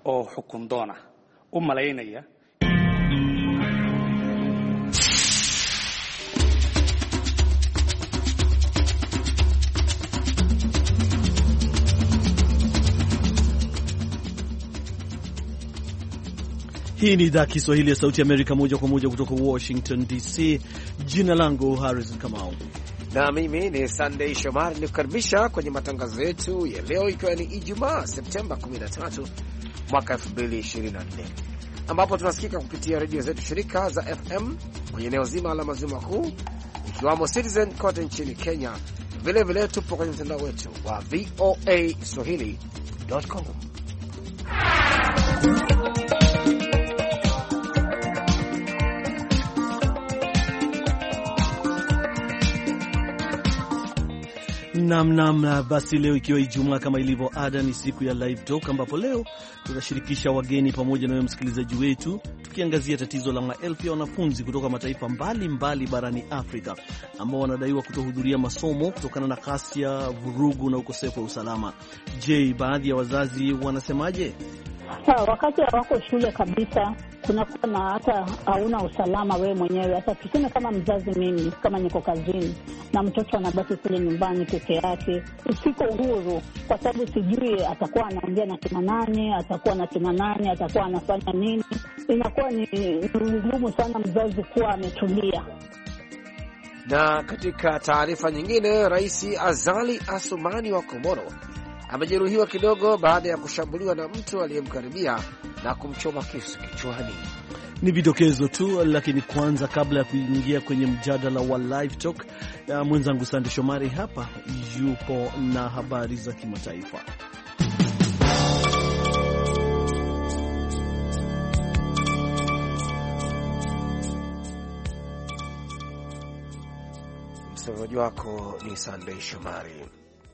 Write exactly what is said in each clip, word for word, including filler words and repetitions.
oo xukun doona u malaynaya Hii ni idhaa Kiswahili ya Sauti ya Amerika, moja kwa moja kutoka Washington D C. Jina langu Harrison Kamau na mimi ni Sunday Shomari, nikukaribisha kwenye matangazo yetu ya leo, ikiwa ni Ijumaa Septemba kumi na tatu mwaka elfu mbili ishirini na nne, ambapo tunasikika kupitia redio zetu shirika za F M kwenye eneo zima la maziwa makuu, ikiwamo Citizen kote nchini Kenya. Vile vile tupo kwenye mtandao wetu wa V O A Swahili dot com. Nam nam basi, leo ikiwa Ijumaa, kama ilivyo ada, ni siku ya Live Talk, ambapo leo tunashirikisha wageni pamoja na wewe msikilizaji wetu, tukiangazia tatizo la maelfu ya wanafunzi kutoka mataifa mbalimbali mbali barani Afrika ambao wanadaiwa kutohudhuria masomo kutokana na ghasia, vurugu na ukosefu wa usalama. Je, baadhi ya wazazi wanasemaje? Sawa, wakati wako shule kabisa kunakuwa na hata hauna usalama wewe mwenyewe. Hata tuseme kama mzazi, mimi kama niko kazini na mtoto anabaki kule nyumbani peke yake, usiko huru, kwa sababu sijui atakuwa anaongea na kina nani, atakuwa na kina nani, atakuwa anafanya nini. Inakuwa ni ngumu sana mzazi kuwa ametulia. Na katika taarifa nyingine, Rais Azali Assoumani wa Komoro amejeruhiwa kidogo baada ya kushambuliwa na mtu aliyemkaribia na kumchoma kisu kichwani. Ni vidokezo tu, lakini kwanza, kabla ya kuingia kwenye mjadala wa Live Talk, mwenzangu Sande Shomari hapa yupo na habari za kimataifa. Msomaji wako ni Sande Shomari.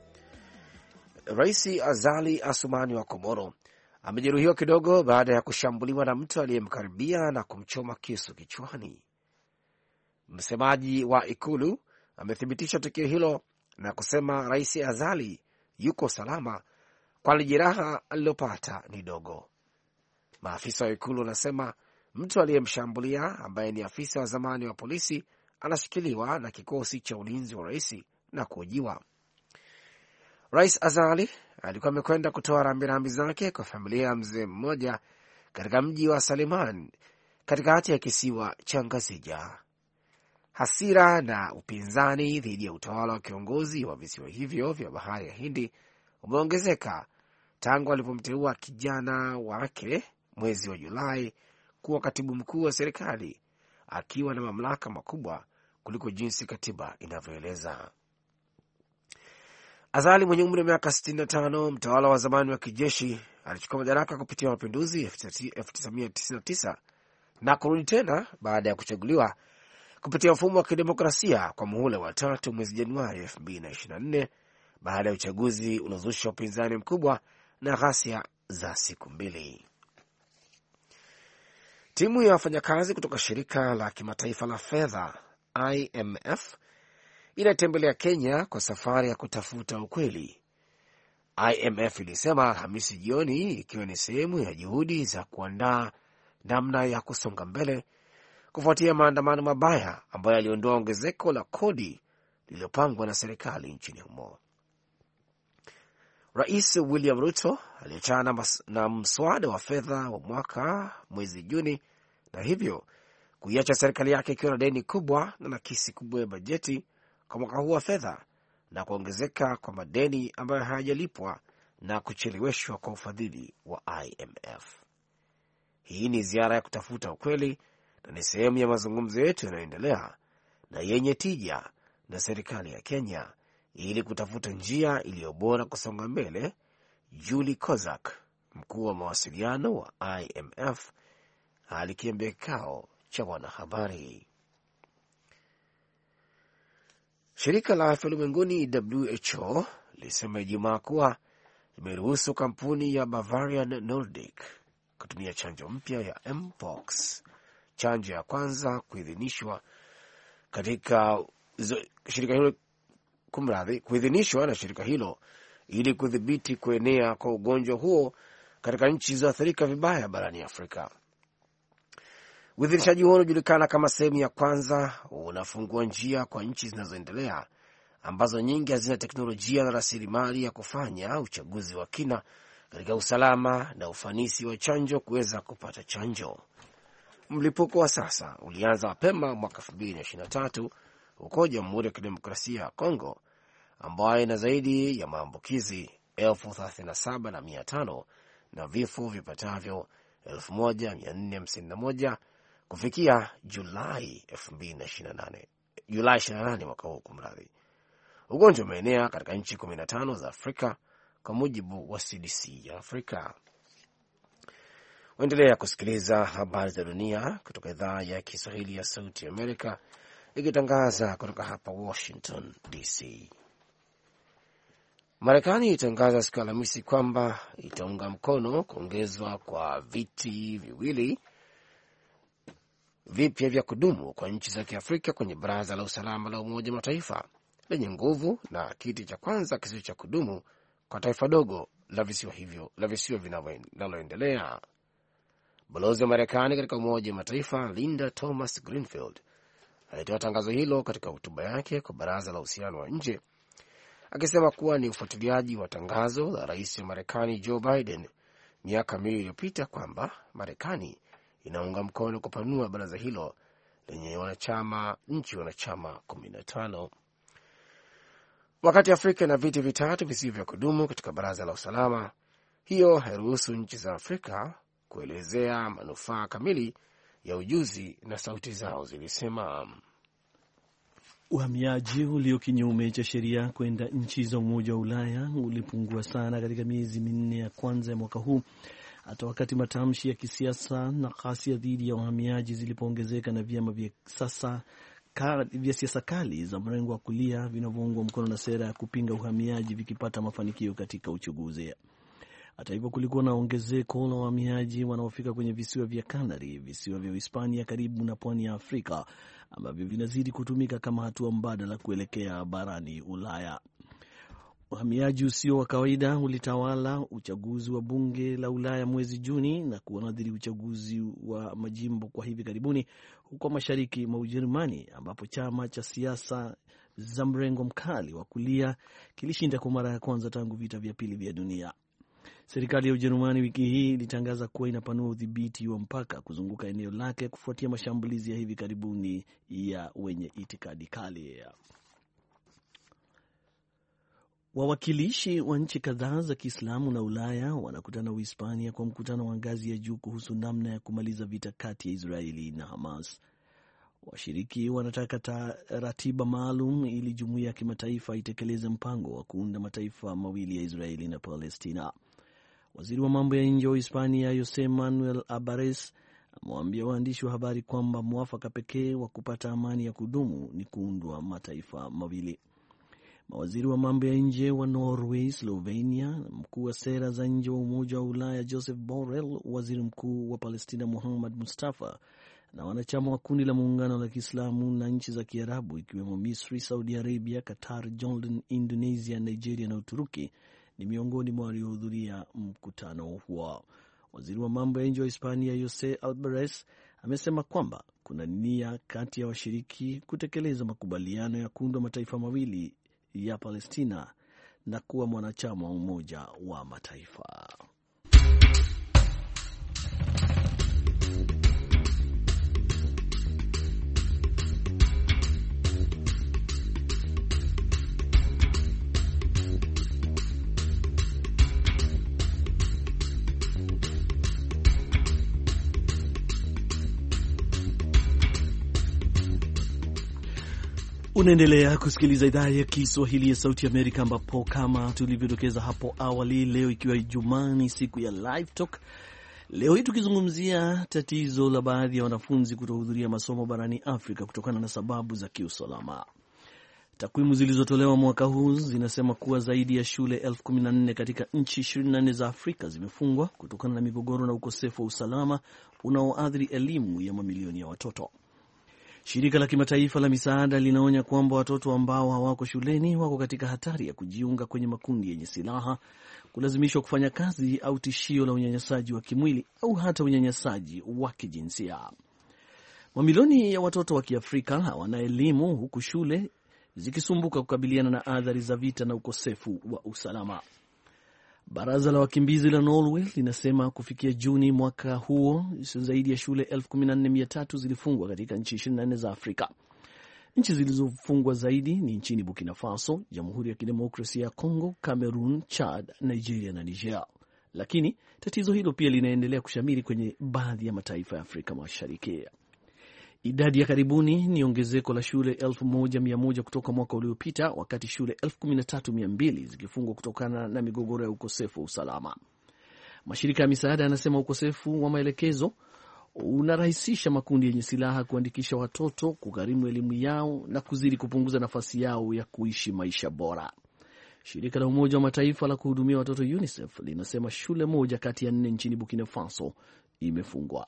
Rais Azali Assoumani wa Komoro amejeruhiwa kidogo baada ya kushambuliwa na mtu aliyemkaribia na kumchoma kisu kichwani. Msemaji wa ikulu amethibitisha tukio hilo na kusema Rais Azali yuko salama, kwani jeraha alilopata ni dogo. Maafisa wa ikulu wanasema mtu aliyemshambulia, ambaye ni afisa wa zamani wa polisi, anashikiliwa na kikosi cha ulinzi wa rais na kuhojiwa. Rais Azali alikuwa amekwenda kutoa rambirambi zake kwa familia ya mzee mmoja katika mji wa Saliman katikati ya kisiwa cha Ngazija. Hasira na upinzani dhidi ya utawala wa kiongozi wa visiwa hivyo vya bahari ya Hindi umeongezeka tangu alipomteua kijana wake mwezi wa Julai kuwa katibu mkuu wa serikali, akiwa na mamlaka makubwa kuliko jinsi katiba inavyoeleza. Azali mwenye umri wa miaka sitini na tano, mtawala wa zamani wa kijeshi, alichukua madaraka kupitia mapinduzi elfu tisa mia tisini na tisa na kurudi tena baada ya kuchaguliwa kupitia mfumo wa kidemokrasia kwa muhula wa tatu mwezi Januari elfu mbili na ishirini na nne, baada ya uchaguzi uliozusha upinzani mkubwa na ghasia za siku mbili. Timu ya wafanyakazi kutoka shirika la kimataifa la fedha I M F inatembelea Kenya kwa safari ya kutafuta ukweli, I M F ilisema Alhamisi jioni, ikiwa ni sehemu ya juhudi za kuandaa namna ya kusonga mbele kufuatia maandamano mabaya ambayo yaliondoa ongezeko la kodi lililopangwa na serikali nchini humo. Rais William Ruto aliachana na mswada wa fedha wa mwaka mwezi Juni, na hivyo kuiacha serikali yake ikiwa na deni kubwa na nakisi kubwa ya bajeti kwa mwaka huu wa fedha, na kuongezeka kwa madeni ambayo hayajalipwa na kucheleweshwa kwa ufadhili wa I M F. Hii ni ziara ya kutafuta ukweli na ni sehemu ya mazungumzo yetu yanayoendelea na yenye tija na serikali ya Kenya ili kutafuta njia iliyo bora kusonga mbele, Julie Kozak, mkuu wa mawasiliano wa I M F, alikiambia kikao cha wanahabari. Shirika la Afya Ulimwenguni W H O lilisema Ijumaa kuwa limeruhusu kampuni ya Bavarian Nordic kutumia chanjo mpya ya Mpox, chanjo ya kwanza kuidhinishwa katika shirika hilo kumradhi kuidhinishwa na shirika hilo ili kudhibiti kuenea kwa ugonjwa huo katika nchi zilizoathirika vibaya barani Afrika. Uidhinishaji huo unajulikana kama sehemu ya kwanza, unafungua njia kwa nchi zinazoendelea ambazo nyingi hazina teknolojia na rasilimali ya kufanya uchaguzi wa kina katika usalama na ufanisi wa chanjo kuweza kupata chanjo. Mlipuko wa sasa ulianza mapema mwaka elfu mbili na ishirini na tatu huko Jamhuri ya Kidemokrasia ya Kongo, ambayo ina zaidi ya maambukizi elfu thelathini na saba na mia tano na vifo vipatavyo elfu moja mia nne hamsini na moja kufikia Julai elfu mbili na ishirini na nane, Julai ishirini na nane mwaka huu. Kumradhi, ugonjwa umeenea katika nchi kumi na tano za Afrika kwa mujibu wa C D C ya Afrika. Waendelea kusikiliza habari za dunia kutoka idhaa ya Kiswahili ya Sauti Amerika, ikitangaza kutoka hapa Washington D C. Marekani itangaza siku ya Alhamisi kwamba itaunga mkono kuongezwa kwa viti viwili vipya vya kudumu kwa nchi za Kiafrika kwenye Baraza la Usalama la Umoja wa Mataifa lenye nguvu, na kiti cha kwanza kisicho cha kudumu kwa taifa dogo la visiwa hivyo la visiwa vinavyoendelea. Balozi wa Marekani katika Umoja wa Mataifa Linda Thomas Greenfield alitoa tangazo hilo katika hotuba yake kwa Baraza la Uhusiano wa Nje, akisema kuwa ni ufuatiliaji wa tangazo la rais wa Marekani Joe Biden miaka miwili iliyopita kwamba Marekani inaunga mkono kupanua baraza hilo lenye wanachama nchi wanachama kumi na tano. Wakati Afrika na viti vitatu visivyo vya kudumu katika Baraza la Usalama, hiyo hairuhusu nchi za Afrika kuelezea manufaa kamili ya ujuzi na sauti zao, zilisema. Uhamiaji ulio kinyume cha sheria kwenda nchi za Umoja wa Ulaya ulipungua sana katika miezi minne ya kwanza ya mwaka huu, hata wakati matamshi ya kisiasa na ghasia dhidi ya wahamiaji zilipoongezeka na vyama vya sasa vya siasa kali za mrengo wa kulia vinavyoungwa mkono na sera ya kupinga uhamiaji vikipata mafanikio katika uchaguzi. Hata hivyo, kulikuwa na ongezeko la wahamiaji wanaofika kwenye visiwa vya Kanari, visiwa vya Hispania karibu na pwani ya Afrika, ambavyo vinazidi kutumika kama hatua mbadala kuelekea barani Ulaya. Uhamiaji usio wa kawaida ulitawala uchaguzi wa bunge la Ulaya mwezi Juni na kuathiri uchaguzi wa majimbo kwa hivi karibuni huko mashariki mwa Ujerumani, ambapo chama cha siasa za mrengo mkali wa kulia kilishinda kwa mara ya kwanza tangu vita vya pili vya dunia. Serikali ya Ujerumani wiki hii ilitangaza kuwa inapanua udhibiti wa mpaka kuzunguka eneo lake kufuatia mashambulizi ya hivi karibuni ya wenye itikadi kali. Wawakilishi wa nchi kadhaa za Kiislamu na Ulaya wanakutana Uhispania kwa mkutano wa ngazi ya juu kuhusu namna ya kumaliza vita kati ya Israeli na Hamas. Washiriki wanataka ratiba maalum ili jumuiya ya kimataifa itekeleze mpango wa kuunda mataifa mawili ya Israeli na Palestina. Waziri wa mambo ya nje wa Hispania Jose Manuel Albares amewaambia waandishi wa habari kwamba mwafaka pekee wa kupata amani ya kudumu ni kuundwa mataifa mawili. Mawaziri wa mambo ya nje wa Norway, Slovenia, mkuu wa sera za nje wa Umoja wa Ulaya Joseph Borrell, waziri mkuu wa Palestina Muhammad Mustafa na wanachama wa kundi la muungano la Kiislamu na nchi za Kiarabu ikiwemo Misri, Saudi Arabia, Qatar, Jordan, Indonesia, Nigeria na Uturuki ni miongoni mwa waliohudhuria mkutano huo. Waziri wa mambo ya nje wa Hispania Jose Albares amesema kwamba kuna nia kati ya washiriki kutekeleza makubaliano ya kuundwa mataifa mawili ya Palestina na kuwa mwanachama wa Umoja wa Mataifa. Unaendelea kusikiliza idhaa ya Kiswahili ya Sauti Amerika, ambapo kama tulivyodokeza hapo awali, leo ikiwa Ijumaa ni siku ya Live Talk. Leo hii tukizungumzia tatizo la baadhi ya wanafunzi kutohudhuria masomo barani Afrika kutokana na sababu za kiusalama. Takwimu zilizotolewa mwaka huu zinasema kuwa zaidi ya shule elfu kumi na nne katika nchi ishirini na nne za Afrika zimefungwa kutokana na migogoro na ukosefu wa usalama unaoathiri elimu ya mamilioni ya watoto. Shirika la kimataifa la misaada linaonya kwamba watoto ambao hawako shuleni wako katika hatari ya kujiunga kwenye makundi yenye silaha, kulazimishwa kufanya kazi au tishio la unyanyasaji wa kimwili au hata unyanyasaji wa kijinsia. Mamilioni ya watoto wa Kiafrika hawana elimu huku shule zikisumbuka kukabiliana na athari za vita na ukosefu wa usalama. Baraza la wakimbizi la Norway linasema kufikia Juni mwaka huo zaidi ya shule elfu kumi na nne mia tatu zilifungwa katika nchi ishirini na nne za Afrika. Nchi zilizofungwa zaidi ni nchini Burkina Faso, Jamhuri ya Kidemokrasia ya Kongo, Cameroon, Chad, Nigeria na Niger. Lakini tatizo hilo pia linaendelea kushamiri kwenye baadhi ya mataifa ya Afrika Mashariki. Idadi ya karibuni ni ongezeko la shule elfu moja mia moja kutoka mwaka uliopita, wakati shule elfu kumi na tatu mia mbili zikifungwa kutokana na migogoro ya ukosefu wa usalama. Mashirika ya misaada yanasema ukosefu wa maelekezo unarahisisha makundi yenye silaha kuandikisha watoto, kugharimu elimu yao na kuzidi kupunguza nafasi yao ya kuishi maisha bora. Shirika la Umoja wa Mataifa la kuhudumia watoto UNICEF linasema shule moja kati ya nne nchini Burkina Faso imefungwa.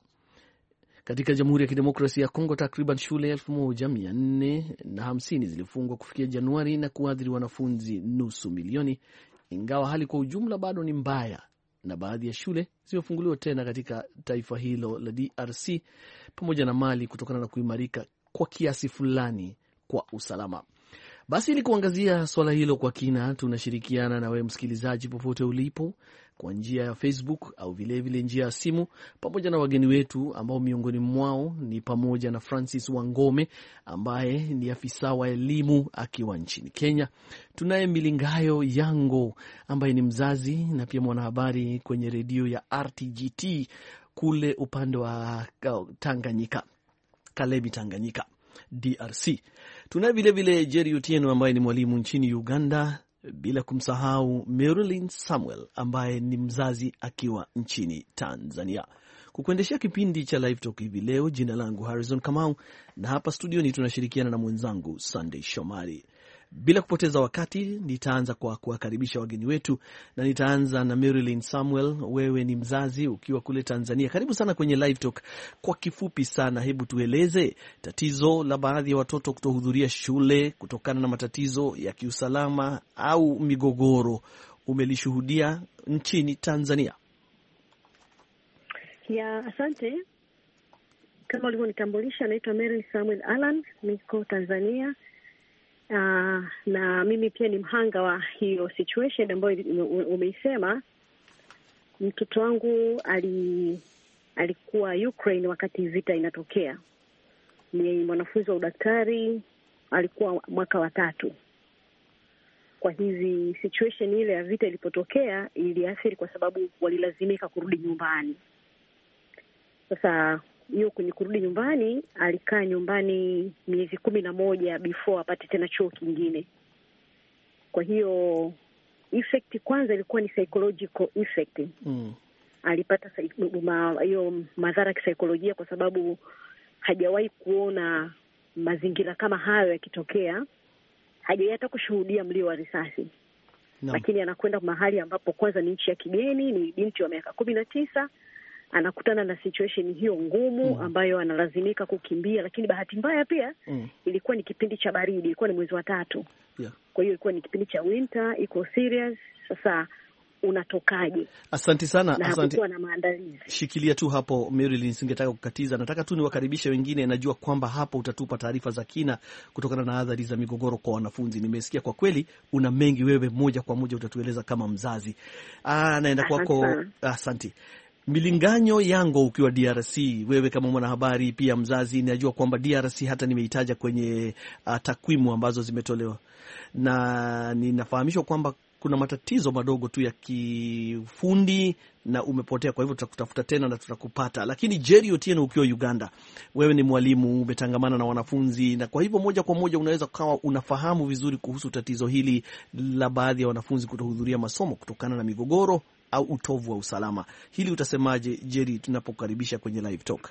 Katika Jamhuri ya Kidemokrasia ya Kongo, takriban shule elfu moja mia nne na hamsini zilifungwa kufikia Januari na kuathiri wanafunzi nusu milioni, ingawa hali kwa ujumla bado ni mbaya, na baadhi ya shule zimefunguliwa tena katika taifa hilo la D R C pamoja na Mali kutokana na kuimarika kwa kiasi fulani kwa usalama. Basi ili kuangazia swala hilo kwa kina, tunashirikiana na wewe msikilizaji popote ulipo kwa njia ya Facebook au vile vile njia ya simu, pamoja na wageni wetu ambao miongoni mwao ni pamoja na Francis Wangome ambaye ni afisa wa elimu akiwa nchini Kenya. Tunaye Milingayo Yango ambaye ni mzazi na pia mwanahabari kwenye redio ya R T G T kule upande wa Tanganyika, Kalebi, Tanganyika, D R C. Tunaye vile vile Jerry Otieno ambaye ni mwalimu nchini Uganda, bila kumsahau Marilyn Samuel ambaye ni mzazi akiwa nchini Tanzania. Kukuendeshea kipindi cha Live Talk hivi leo, jina langu Harrison Kamau, na hapa studioni tunashirikiana na mwenzangu Sunday Shomari. Bila kupoteza wakati, nitaanza kwa kuwakaribisha wageni wetu, na nitaanza na Marilyn Samuel. Wewe ni mzazi ukiwa kule Tanzania. Karibu sana kwenye Live Talk. Kwa kifupi sana, hebu tueleze tatizo la baadhi ya watoto kutohudhuria shule kutokana na matatizo ya kiusalama au migogoro umelishuhudia nchini Tanzania. Ya, asante. Kama ulivyonitambulisha, naitwa Marilyn Samuel Alan, niko Tanzania. Uh, na mimi pia ni mhanga wa hiyo situation ambayo umeisema. Mtoto wangu ali, alikuwa Ukraine wakati vita inatokea. Ni mwanafunzi wa udaktari, alikuwa mwaka wa tatu. Kwa hizi situation ile ya vita ilipotokea iliathiri kwa sababu walilazimika kurudi nyumbani. Sasa hiyo kwenye kurudi nyumbani, alikaa nyumbani miezi kumi na moja before apate tena chuo kingine. Kwa hiyo effect kwanza ilikuwa ni psychological effect. Mm. Alipata hiyo ma, madhara ya kisaikolojia kwa sababu hajawahi kuona mazingira kama hayo yakitokea. Hajawahi hata kushuhudia mlio wa risasi. No. Lakini anakwenda mahali ambapo kwanza ni nchi ya kigeni, ni binti wa miaka kumi na tisa. Anakutana na situation hiyo ngumu ambayo analazimika kukimbia, lakini bahati mbaya pia mm. ilikuwa ni kipindi cha baridi, ilikuwa ni mwezi wa tatu. Yeah. Kwa hiyo ilikuwa ni kipindi cha winter, iko serious. Sasa unatokaje? Asante sana, na asante. Na maandalizi. Shikilia tu hapo Marilyn, singetaka kukatiza. Nataka tu niwakaribishe wengine, najua kwamba hapo utatupa taarifa za kina kutokana na athari za migogoro kwa wanafunzi. Nimesikia kwa kweli una mengi, wewe moja kwa moja utatueleza kama mzazi. Ah, naenda kwako. Asante. Milinganyo Yango ukiwa D R C, wewe kama mwanahabari pia mzazi, najua kwamba D R C hata nimeitaja kwenye uh, takwimu ambazo zimetolewa, na ninafahamishwa kwamba kuna matatizo madogo tu ya kifundi na umepotea, kwa hivyo tutakutafuta tena na tutakupata. Lakini Jerry Otieno ukiwa Uganda, wewe ni mwalimu, umetangamana na wanafunzi, na kwa hivyo moja kwa moja unaweza kuwa unafahamu vizuri kuhusu tatizo hili la baadhi ya wanafunzi kutohudhuria masomo kutokana na migogoro au utovu wa usalama. Hili utasemaje, Jerry, tunapokaribisha kwenye Live Talk?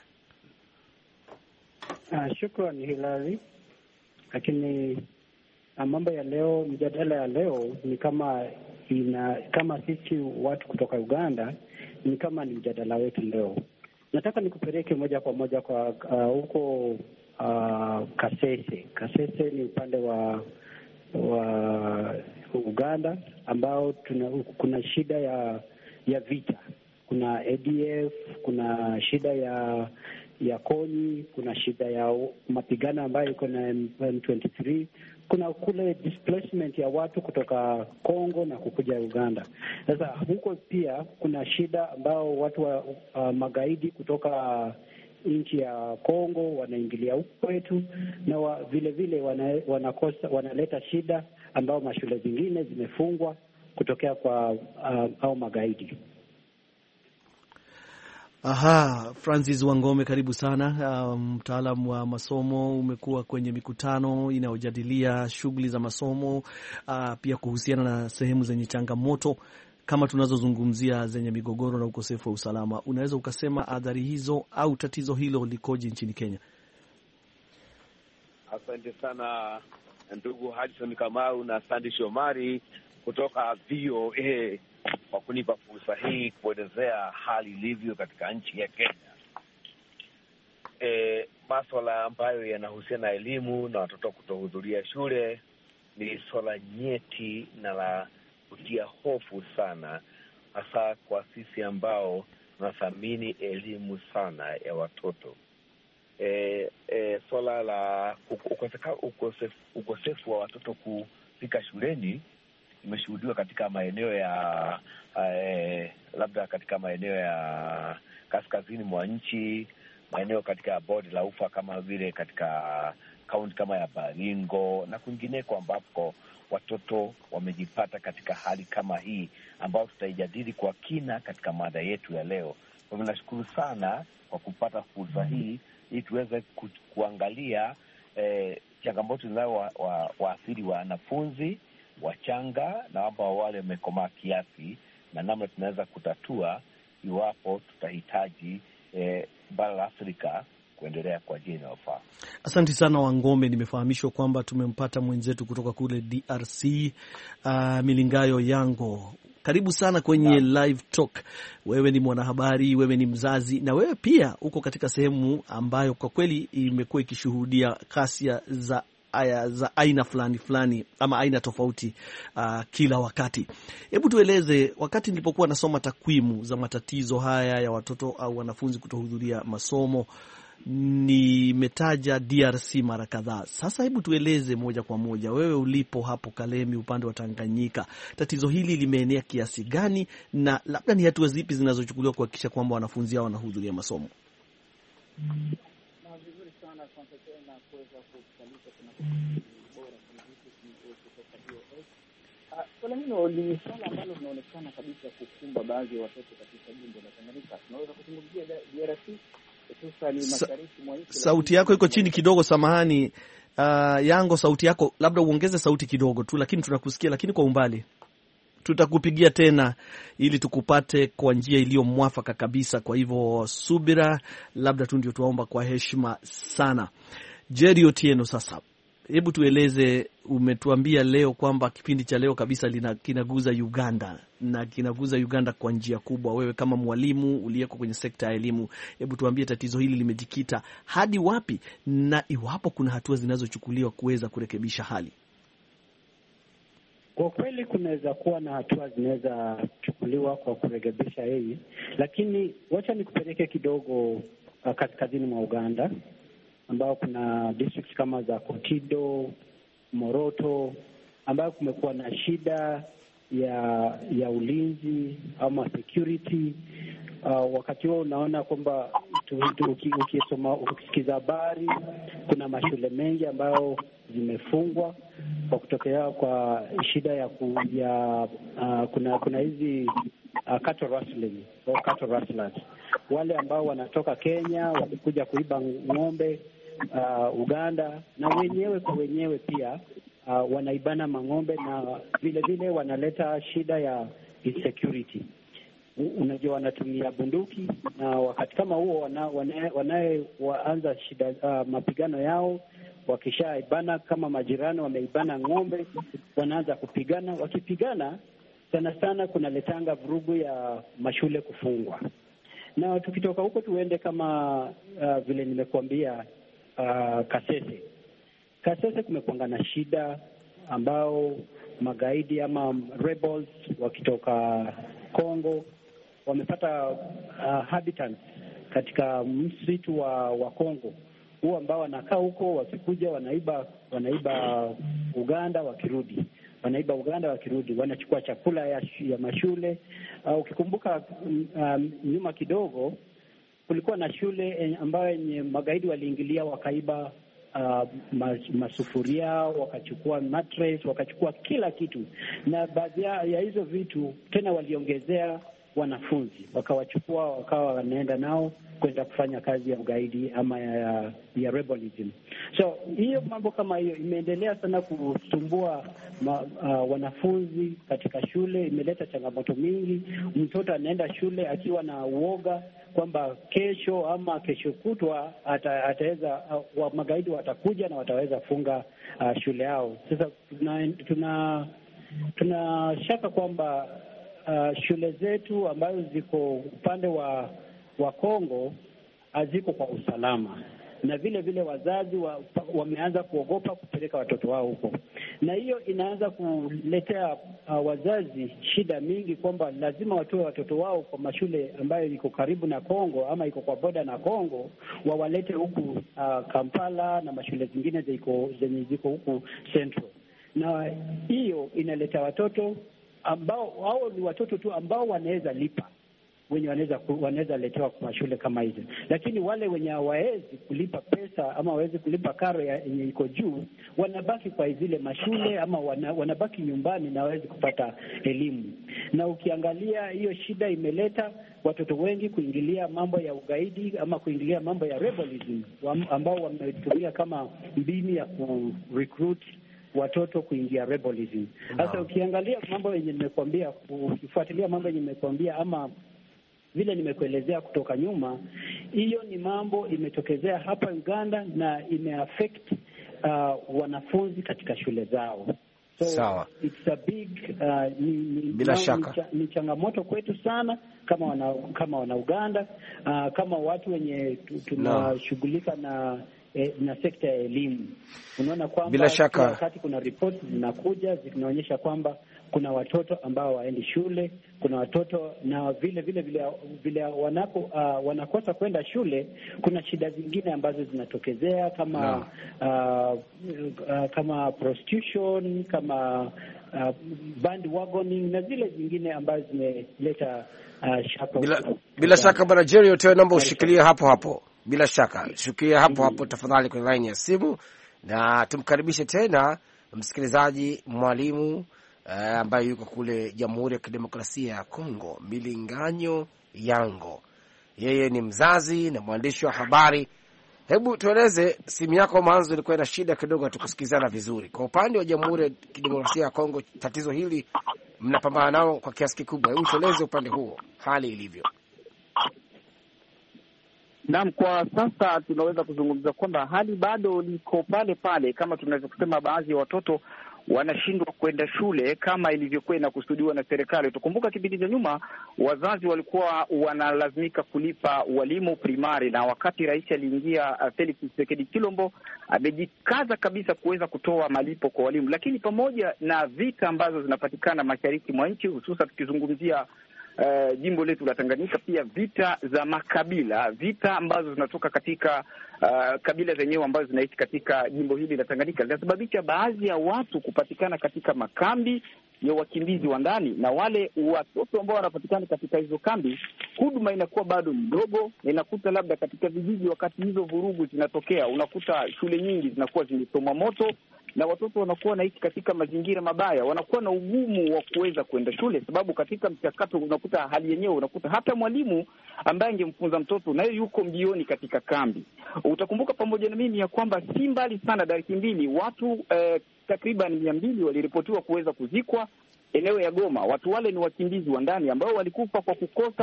Ah, shukrani Hilary. Lakini mambo ya leo, mjadala ya leo ni kama ina kama sisi watu kutoka Uganda ni kama ni mjadala wetu leo. Nataka nikupeleke moja kwa moja kwa huko uh, Kasese. Kasese ni upande wa wa Uganda ambao tuna, kuna shida ya ya vita. Kuna A D F, kuna shida ya ya Koni, kuna shida ya mapigano ambayo iko na M ishirini na tatu, kuna kule displacement ya watu kutoka Kongo na kukuja Uganda. Sasa huko pia kuna shida ambao watu wa uh, magaidi kutoka nchi ya Kongo wanaingilia huko kwetu, na wa, vile vile wana, wanakosa wanaleta shida ambao mashule zingine zimefungwa kutokea kwa uh, au magaidi. Aha, Francis Wangome, karibu sana. Mtaalamu um, wa masomo, umekuwa kwenye mikutano inayojadilia shughuli za masomo, uh, pia kuhusiana na sehemu zenye changamoto kama tunazozungumzia zenye migogoro na ukosefu wa usalama. Unaweza ukasema adhari hizo au tatizo hilo likoje nchini Kenya? Asante sana ndugu Hudson Kamau na Sandy Shomari kutoka V O A kwa kunipa fursa hii kuelezea hali ilivyo katika nchi ya Kenya. E, masuala ambayo yanahusiana na elimu na watoto kutohudhuria shule ni swala nyeti na la kutia hofu sana, hasa kwa sisi ambao tunathamini elimu sana ya watoto. E, e, swala la ukosefu, ukosefu wa watoto kufika shuleni imeshuhudiwa katika maeneo ya eh, labda katika maeneo ya kaskazini mwa nchi, maeneo katika bonde la ufa kama vile katika kaunti kama ya Baringo na kwingineko ambapo watoto wamejipata katika hali kama hii ambayo tutaijadili kwa kina katika mada yetu ya leo. Kwa hivyo nashukuru sana kwa kupata fursa hii ili tuweze ku, kuangalia eh, changamoto zinazo wa, wa, waathiri wa wanafunzi wachanga na ambao wale wamekomaa kiasi na namna tunaweza kutatua iwapo tutahitaji eh, bara la Afrika kuendelea kwa njia inayofaa. Asante sana Wangome, nimefahamishwa kwamba tumempata mwenzetu kutoka kule D R C, uh, Milingayo Yango. Karibu sana kwenye na Live Talk. Wewe ni mwanahabari, wewe ni mzazi, na wewe pia uko katika sehemu ambayo kwa kweli imekuwa ikishuhudia ghasia za aya za aina fulani fulani ama aina tofauti uh, kila wakati. Hebu tueleze, wakati nilipokuwa nasoma takwimu za matatizo haya ya watoto au wanafunzi kutohudhuria masomo, nimetaja D R C mara kadhaa. Sasa hebu tueleze moja kwa moja, wewe ulipo hapo Kalemi upande wa Tanganyika, tatizo hili limeenea kiasi gani na labda ni hatua zipi zinazochukuliwa kuhakikisha kwamba wanafunzi hao wanahudhuria masomo? Mm. Na vizuri sana kwa tena kuweza kusalika kuna bora kuna vitu kutoka D O S. Ah, swala hilo ni swala ambalo linaonekana kabisa kukumba baadhi ya watoto katika jimbo la Tanganyika. Tunaweza kuzungumzia D R C hususan mashariki mwa nchi. Sauti yako iko chini kidogo, samahani. Uh, Yango, sauti yako labda uongeze sauti kidogo tu, lakini tunakusikia lakini kwa umbali. Tutakupigia tena ili tukupate kwa njia iliyo mwafaka kabisa. Kwa hivyo subira, labda tu ndio tuomba kwa heshima sana. Jerry Otieno, sasa hebu tueleze, umetuambia leo kwamba kipindi cha leo kabisa lina, kinaguza Uganda na kinaguza Uganda kwa njia kubwa. Wewe kama mwalimu uliyeko kwenye sekta ya elimu, hebu tuambie tatizo hili limejikita hadi wapi na iwapo kuna hatua zinazochukuliwa kuweza kurekebisha hali. Kwa kweli kunaweza kuwa na hatua zinaweza chukuliwa kwa kurekebisha hii, lakini wacha nikupeleke kidogo uh, kaskazini mwa Uganda ambao kuna districts kama za Kotido, Moroto ambao kumekuwa na shida ya ya ulinzi ama security. Uh, wakati huo unaona kwamba ukisoma ukisikiza habari kuna mashule mengi ambayo zimefungwa kwa kutokea kwa shida ya ku, ya uh, kuna kuna hizi uh, cattle rustling au cattle rustlers, wale ambao wanatoka Kenya wakikuja kuiba ng'ombe uh, Uganda, na wenyewe kwa wenyewe pia uh, wanaibana mang'ombe na vile vile wanaleta shida ya insecurity. Unajua wanatumia bunduki, na wakati kama huo wanaye wana, waanza shida uh, mapigano yao. Wakishaibana kama majirani wameibana ng'ombe, wanaanza kupigana. Wakipigana sana sana kunaletanga vurugu ya mashule kufungwa. Na tukitoka huko tuende kama uh, vile nimekuambia uh, Kasese. Kasese kumekuanga na shida ambao magaidi ama rebels wakitoka Kongo wamepata uh, habitants katika msitu wa wa Kongo huo ambao wanakaa huko, wakikuja wanaiba wanaiba Uganda, wakirudi wanaiba Uganda wakirudi wanachukua chakula ya, ya mashule. Uh, ukikumbuka um, nyuma kidogo kulikuwa na shule ambayo yenye magaidi waliingilia wakaiba Uh, masufuria, wakachukua mattress, wakachukua kila kitu, na baadhi ya hizo vitu tena waliongezea wanafunzi, wakawachukua wakawa wanaenda nao kwenda kufanya kazi ya ugaidi ama ya, ya rebellism. So hiyo mambo kama hiyo imeendelea sana kusumbua ma, uh, wanafunzi katika shule, imeleta changamoto mingi. Mtoto anaenda shule akiwa na uoga kwamba kesho ama kesho kutwa ata, ataweza uh, wa magaidi watakuja na wataweza funga uh, shule yao. Sasa tuna tuna, tuna shaka kwamba uh, shule zetu ambazo ziko upande wa wa Kongo haziko kwa usalama, na vile vile wazazi wa, wameanza kuogopa kupeleka watoto wao huko, na hiyo inaanza kuletea uh, wazazi shida mingi kwamba lazima watoe watoto wao kwa mashule ambayo iko karibu na Kongo ama iko kwa boda na Kongo, wawalete huku uh, Kampala na mashule zingine ziko zenye ziko huku Central, na hiyo inaleta watoto ambao hao ni watoto tu ambao wanaweza lipa, wenye wanaweza wanaweza letewa kwa shule kama hizo, lakini wale wenye hawawezi kulipa pesa ama hawawezi kulipa karo yenye iko juu wanabaki kwa zile mashule ama wana, wanabaki nyumbani na hawawezi kupata elimu. Na ukiangalia hiyo shida imeleta watoto wengi kuingilia mambo ya ugaidi ama kuingilia mambo ya rebellism, ambao wametumia kama mbinu ya ku recruit watoto kuingia rebellism. Sasa no. Ukiangalia mambo yenye nimekuambia, ukifuatilia mambo yenye nimekuambia ama vile nimekuelezea kutoka nyuma, hiyo ni mambo imetokezea hapa Uganda na imeaffect uh, wanafunzi katika shule zao. So sawa. It's a big uh, ni, ni, bila shaka ni, ni changamoto kwetu sana kama wana, kama wana Uganda uh, kama watu wenye tunashughulika no. na eh, na sekta ya elimu. Unaona kwamba bila shaka wakati kuna reports zinakuja zinaonyesha kwamba kuna watoto ambao waendi shule, kuna watoto na vile vile vile, vile wanapo uh, wanakosa kwenda shule, kuna shida zingine ambazo zinatokezea kama no. uh, uh, kama prostitution, kama uh, bandwagoning na zile zingine ambazo zimeleta uh, shaka. Bila, bila shaka bwana Jerry, utoe namba ushikilie hapo hapo. Bila shaka shikilia hapo hapo tafadhali kwenye line ya simu, na tumkaribishe tena msikilizaji mwalimu Uh, ambaye yuko kule Jamhuri ya Kidemokrasia ya Kongo, Milinganyo Yango. Yeye ni mzazi na mwandishi wa habari. Hebu tueleze, simu yako mwanzo ilikuwa na shida kidogo, tukusikizana vizuri. Kwa upande wa Jamhuri ya Kidemokrasia ya Kongo, tatizo hili mnapambana nao kwa kiasi kikubwa. Hebu tueleze upande huo hali ilivyo. Naam, kwa sasa tunaweza kuzungumza kwamba hali bado liko pale pale, kama tunaweza kusema baadhi ya watoto wanashindwa kwenda shule kama ilivyokuwa inakusudiwa na serikali. Tukumbuka kipindi cha nyuma wazazi walikuwa wanalazimika kulipa walimu primari, na wakati rais aliingia uh, Felix Tshisekedi Tshilombo amejikaza kabisa kuweza kutoa malipo kwa walimu, lakini pamoja na vita ambazo zinapatikana mashariki mwa nchi, hususan tukizungumzia Uh, jimbo letu la Tanganyika, pia vita za makabila, vita ambazo zinatoka katika uh, kabila zenyewe ambazo zinaishi katika jimbo hili la Tanganyika, zinasababisha baadhi ya watu kupatikana katika makambi ya wakimbizi wa ndani, na wale watoto ambao wanapatikana katika hizo kambi, huduma inakuwa bado mdogo. Inakuta labda katika vijiji, wakati hizo vurugu zinatokea, unakuta shule nyingi zinakuwa zimechomwa moto na watoto wanakuwa wanaishi katika mazingira mabaya, wanakuwa na ugumu wa kuweza kwenda shule, sababu katika mchakato unakuta hali yenyewe, unakuta hata mwalimu ambaye angemfunza mtoto naye yuko mjioni katika kambi. Utakumbuka pamoja na mimi ya kwamba si mbali sana, dakika mbili watu eh, takriban mia mbili waliripotiwa kuweza kuzikwa eneo ya Goma. Watu wale ni wakimbizi wa ndani ambao walikufa kwa kukosa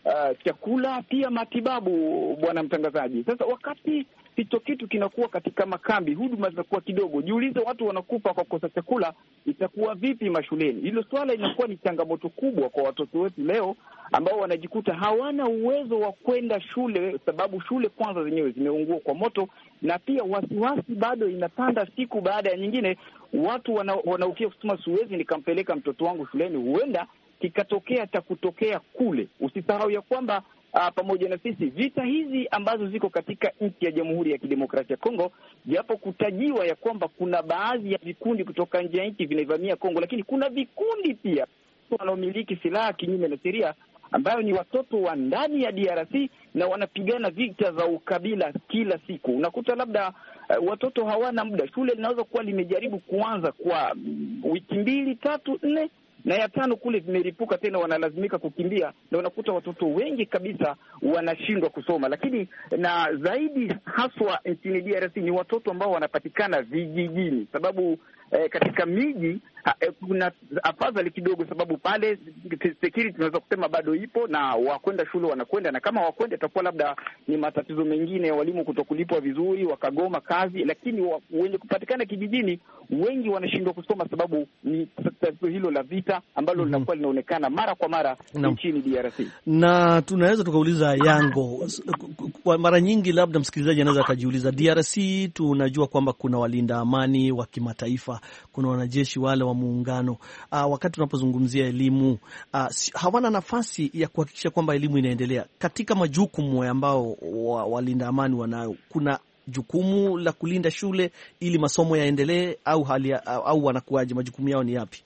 uh, chakula, pia matibabu, bwana mtangazaji. Sasa wakati hicho kitu kinakuwa katika makambi, huduma zinakuwa kidogo, jiulize, watu wanakufa kwa kukosa chakula, itakuwa vipi mashuleni? Hilo swala inakuwa ni changamoto kubwa kwa watoto wetu leo, ambao wanajikuta hawana uwezo wa kwenda shule, sababu shule kwanza zenyewe zimeungua kwa moto, na pia wasiwasi bado inapanda siku baada ya nyingine. Watu wana, wanaukia kusema siwezi nikampeleka mtoto wangu shuleni, huenda kikatokea cha kutokea kule. Usisahau ya kwamba Uh, pamoja na sisi vita hizi ambazo ziko katika nchi ya Jamhuri ya Kidemokrasia ya Kongo, japo kutajiwa ya kwamba kuna baadhi ya vikundi kutoka nje ya nchi vinavamia Kongo, lakini kuna vikundi pia wanaomiliki silaha kinyume na sheria, ambayo ni watoto wa ndani ya D R C na wanapigana vita za ukabila kila siku. Unakuta labda uh, watoto hawana muda, shule linaweza kuwa limejaribu kuanza kwa wiki mbili tatu nne, na ya tano kule vimeripuka tena, wanalazimika kukimbia, na unakuta watoto wengi kabisa wanashindwa kusoma. Lakini na zaidi haswa nchini D R C ni watoto ambao wanapatikana vijijini, sababu eh, katika miji eh, kuna afadhali kidogo, sababu pale security tunaweza kusema bado ipo, na wakwenda shule wanakwenda, na kama wakwenda itakuwa labda ni matatizo mengine ya walimu kutokulipwa vizuri, wakagoma kazi. Lakini wa, wenye kupatikana kijijini wengi wanashindwa kusoma, sababu ni tatizo hilo la vita ambalo linakuwa mm-hmm. linaonekana mara kwa mara no. nchini D R C. Na tunaweza tukauliza Yango, kwa mara nyingi labda msikilizaji anaweza akajiuliza, D R C tunajua kwamba kuna walinda amani wa kimataifa, kuna wanajeshi wale wa muungano. Uh, wakati tunapozungumzia elimu, uh, hawana nafasi ya kuhakikisha kwamba elimu inaendelea katika majukumu ambao wa, walinda amani wanayo? Kuna jukumu la kulinda shule ili masomo yaendelee, au hali au, au wanakuaje, majukumu yao ni yapi?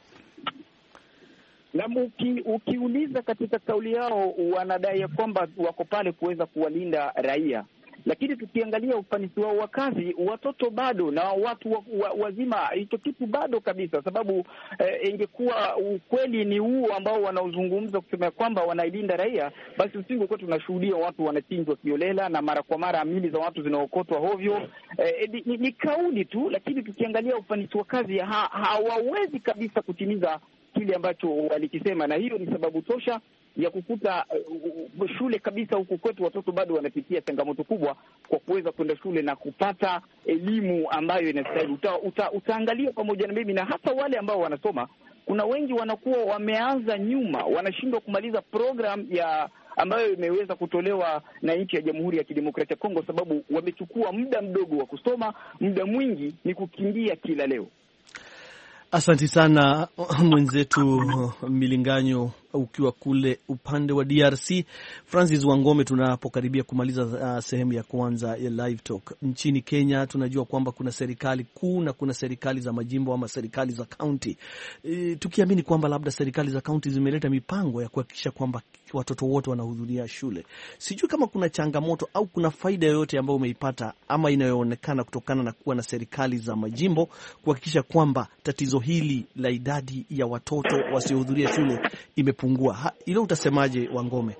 Na uki, ukiuliza katika kauli yao wanadai ya kwamba wako pale kuweza kuwalinda raia, lakini tukiangalia ufanisi wao wa kazi, watoto bado na watu wa, wa, wazima, hicho kitu bado kabisa. Sababu eh, ingekuwa ukweli ni huu ambao wanaozungumza kusema kwamba wanailinda raia, basi usingekuwa tunashuhudia watu wanachinjwa kiolela na mara kwa mara mili za watu zinaokotwa hovyo. Eh, ni, ni kauli tu, lakini tukiangalia ufanisi wa kazi ha, hawawezi kabisa kutimiza kile ambacho walikisema, na hiyo ni sababu tosha ya kukuta uh, shule kabisa huku kwetu watoto bado wanapitia changamoto kubwa kwa kuweza kwenda shule na kupata elimu ambayo inastahili. Uta, uta, utaangalia pamoja na mimi, na hata wale ambao wanasoma, kuna wengi wanakuwa wameanza nyuma, wanashindwa kumaliza program ya ambayo imeweza kutolewa na nchi ya Jamhuri ya Kidemokrasia ya Kongo, sababu wamechukua muda mdogo wa kusoma, muda mwingi ni kukimbia kila leo. Asante sana mwenzetu Milinganyo ukiwa kule upande wa D R C. Francis Wangome, tunapokaribia kumaliza uh, sehemu ya kwanza ya Live Talk. Nchini Kenya tunajua kwamba kuna serikali kuu na kuna serikali za majimbo ama serikali za county. E, tukiamini kwamba labda serikali za county zimeleta mipango ya kuhakikisha kwamba watoto wote wanahudhuria shule. Sijui kama kuna changamoto au kuna faida yoyote ambayo umeipata ama inayoonekana kutokana na kuwa na serikali za majimbo kuhakikisha kwamba tatizo hili la idadi ya watoto wasiohudhuria shule imepungua. Ile utasemaje, Wangome?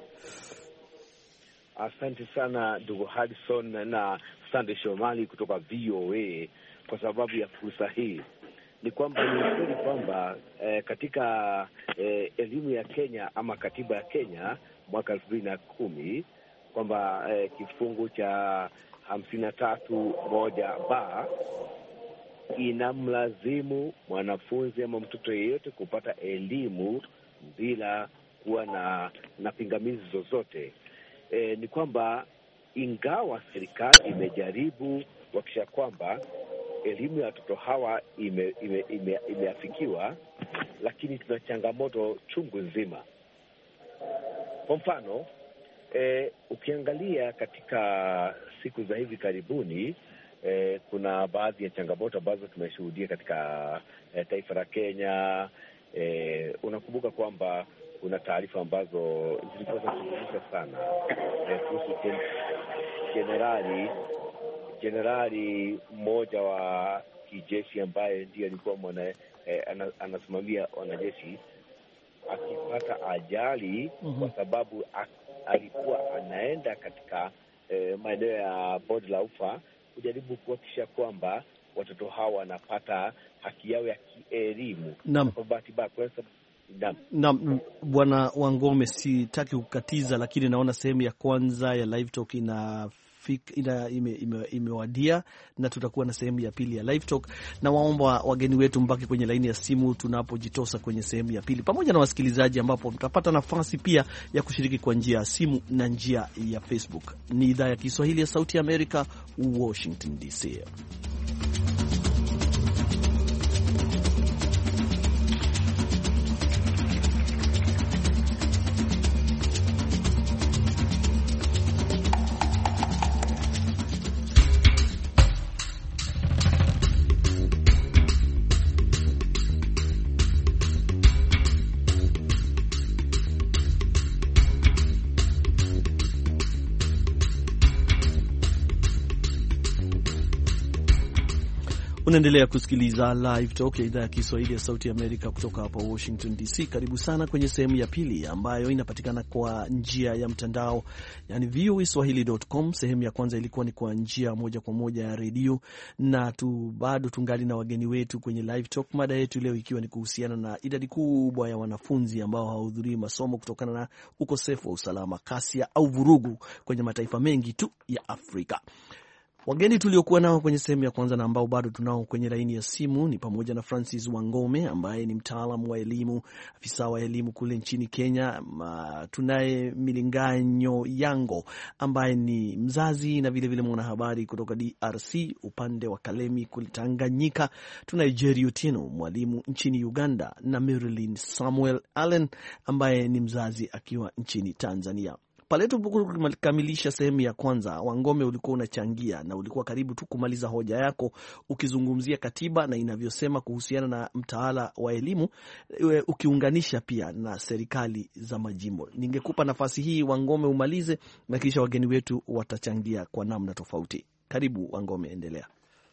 Asante sana ndugu Hudson na Sunday Shomali kutoka V O A kwa sababu ya fursa hii. Ni kwamba ni kweli kwamba eh, katika eh, elimu ya Kenya ama katiba ya Kenya mwaka elfu mbili na kumi kwamba eh, kifungu cha hamsini na tatu moja ba inamlazimu mwanafunzi ama mtoto yeyote kupata elimu bila kuwa na, na pingamizi zozote. E, ni kwamba ingawa serikali imejaribu kuhakikisha kwamba elimu ya watoto hawa ime, ime, ime, imeafikiwa, lakini tuna changamoto chungu nzima. Kwa mfano, e, ukiangalia katika siku za hivi karibuni, e, kuna baadhi ya changamoto ambazo tumeshuhudia katika e, taifa la Kenya. E, unakumbuka kwamba kuna taarifa ambazo zilikuwa zinazungumza sana e, kuhusu generali generali mmoja wa kijeshi ambaye ndiye alikuwa mwana e, anasimamia wanajeshi akipata ajali mm-hmm. kwa sababu a, alikuwa anaenda katika e, maeneo ya bonde la ufa kujaribu kuhakikisha kwamba watoto hawa wanapata haki yao ya kielimu. Naam. Kwa bahati mbaya Na Bwana Wangome, sitaki kukatiza, lakini naona sehemu ya kwanza ya Live Talk ina ina imewadia ime, ime na tutakuwa na sehemu ya pili ya Live Talk, na waomba wageni wetu mbaki kwenye laini ya simu tunapojitosa kwenye sehemu ya pili, pamoja na wasikilizaji, ambapo mtapata nafasi pia ya kushiriki kwa njia ya simu na njia ya Facebook. Ni idhaa ya Kiswahili ya Sauti ya Amerika, Washington D C. Unaendelea kusikiliza Live Talk ya idhaa ya Kiswahili ya Sauti ya Amerika kutoka hapa Washington D C. Karibu sana kwenye sehemu ya pili ambayo inapatikana kwa njia ya mtandao, yani v o a swahili dot com. Sehemu ya kwanza ilikuwa ni kwa njia moja kwa moja ya redio, na tu bado tungali na wageni wetu kwenye Live Talk. Mada yetu leo ikiwa ni kuhusiana na idadi kubwa ya wanafunzi ambao hawahudhurii masomo kutokana na ukosefu wa usalama, kasia au vurugu kwenye mataifa mengi tu ya Afrika. Wageni tuliokuwa nao kwenye sehemu ya kwanza na ambao bado tunao kwenye laini ya simu ni pamoja na Francis Wangome ambaye ni mtaalamu wa elimu, afisa wa elimu kule nchini Kenya. Tunaye Milinganyo Yango ambaye ni mzazi na vile vile mwanahabari kutoka D R C upande wa Kalemi kule Tanganyika. Tunaye Jerry Otieno, mwalimu nchini Uganda, na Marilyn Samuel Allen ambaye ni mzazi akiwa nchini Tanzania. Pale tulipokamilisha sehemu ya kwanza, Wangome, ulikuwa unachangia na ulikuwa karibu tu kumaliza hoja yako ukizungumzia katiba na inavyosema kuhusiana na mtaala wa elimu, ukiunganisha pia na serikali za majimbo. Ningekupa nafasi hii Wangome umalize, na kisha wageni wetu watachangia kwa namna tofauti. Karibu Wangome, endelea.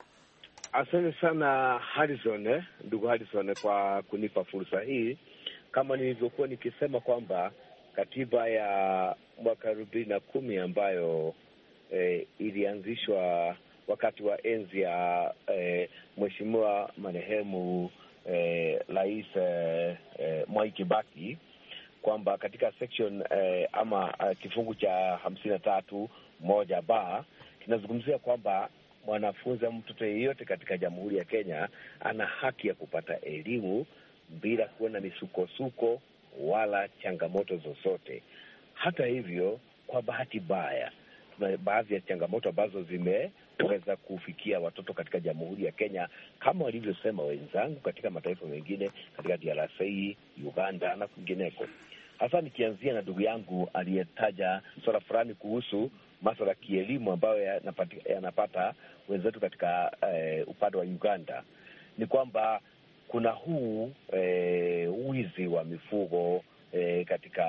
Asante sana Harrison, eh, ndugu Harrison, kwa kunipa fursa hii. Kama nilivyokuwa nikisema kwamba katiba ya mwaka elfu mbili na kumi ambayo eh, ilianzishwa wakati wa enzi ya eh, Mheshimiwa marehemu eh, Rais eh, eh, Mwai Kibaki, kwamba katika section eh, ama uh, kifungu cha hamsini na tatu moja ba kinazungumzia kwamba mwanafunzi au mtoto yeyote katika Jamhuri ya Kenya ana haki ya kupata elimu bila kuwa na misukosuko wala changamoto zozote. Hata hivyo, kwa bahati mbaya, tuna baadhi ya changamoto ambazo zimeweza kufikia watoto katika Jamhuri ya Kenya, kama walivyosema wenzangu katika mataifa mengine, katika D R C, Uganda na kwingineko. Hasa nikianzia na ndugu yangu aliyetaja swala fulani kuhusu masuala ya kielimu ambayo yanapata, yanapata wenzetu katika eh, upande wa Uganda, ni kwamba kuna huu eh, wizi wa mifugo eh, katika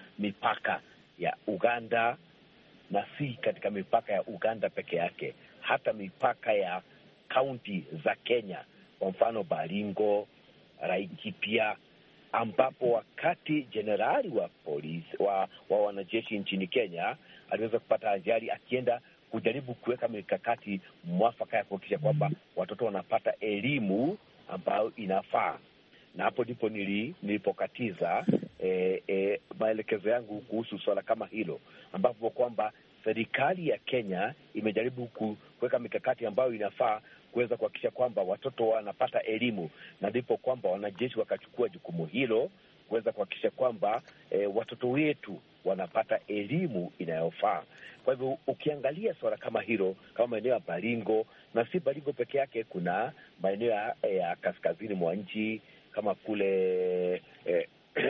mipaka ya Uganda, na si katika mipaka ya Uganda peke yake, hata mipaka ya kaunti za Kenya, kwa mfano Baringo, Laikipia, ambapo wakati jenerali wa polisi wa, wa wanajeshi nchini Kenya aliweza kupata ajali akienda kujaribu kuweka mikakati mwafaka ya kuhakikisha kwamba watoto wanapata elimu ambayo inafaa. Na hapo ndipo nili, nilipokatiza e, e, maelekezo yangu kuhusu swala kama hilo, ambapo kwamba serikali ya Kenya imejaribu kuweka mikakati ambayo inafaa kuweza kuhakikisha kwamba watoto wanapata elimu, na ndipo kwamba wanajeshi wakachukua jukumu hilo kuweza kuhakikisha kwamba e, watoto wetu wanapata elimu inayofaa. Kwa hivyo ukiangalia swala kama hilo, kama maeneo ya Baringo, na si Baringo peke yake, kuna maeneo ya, ya kaskazini mwa nchi kama kule eh,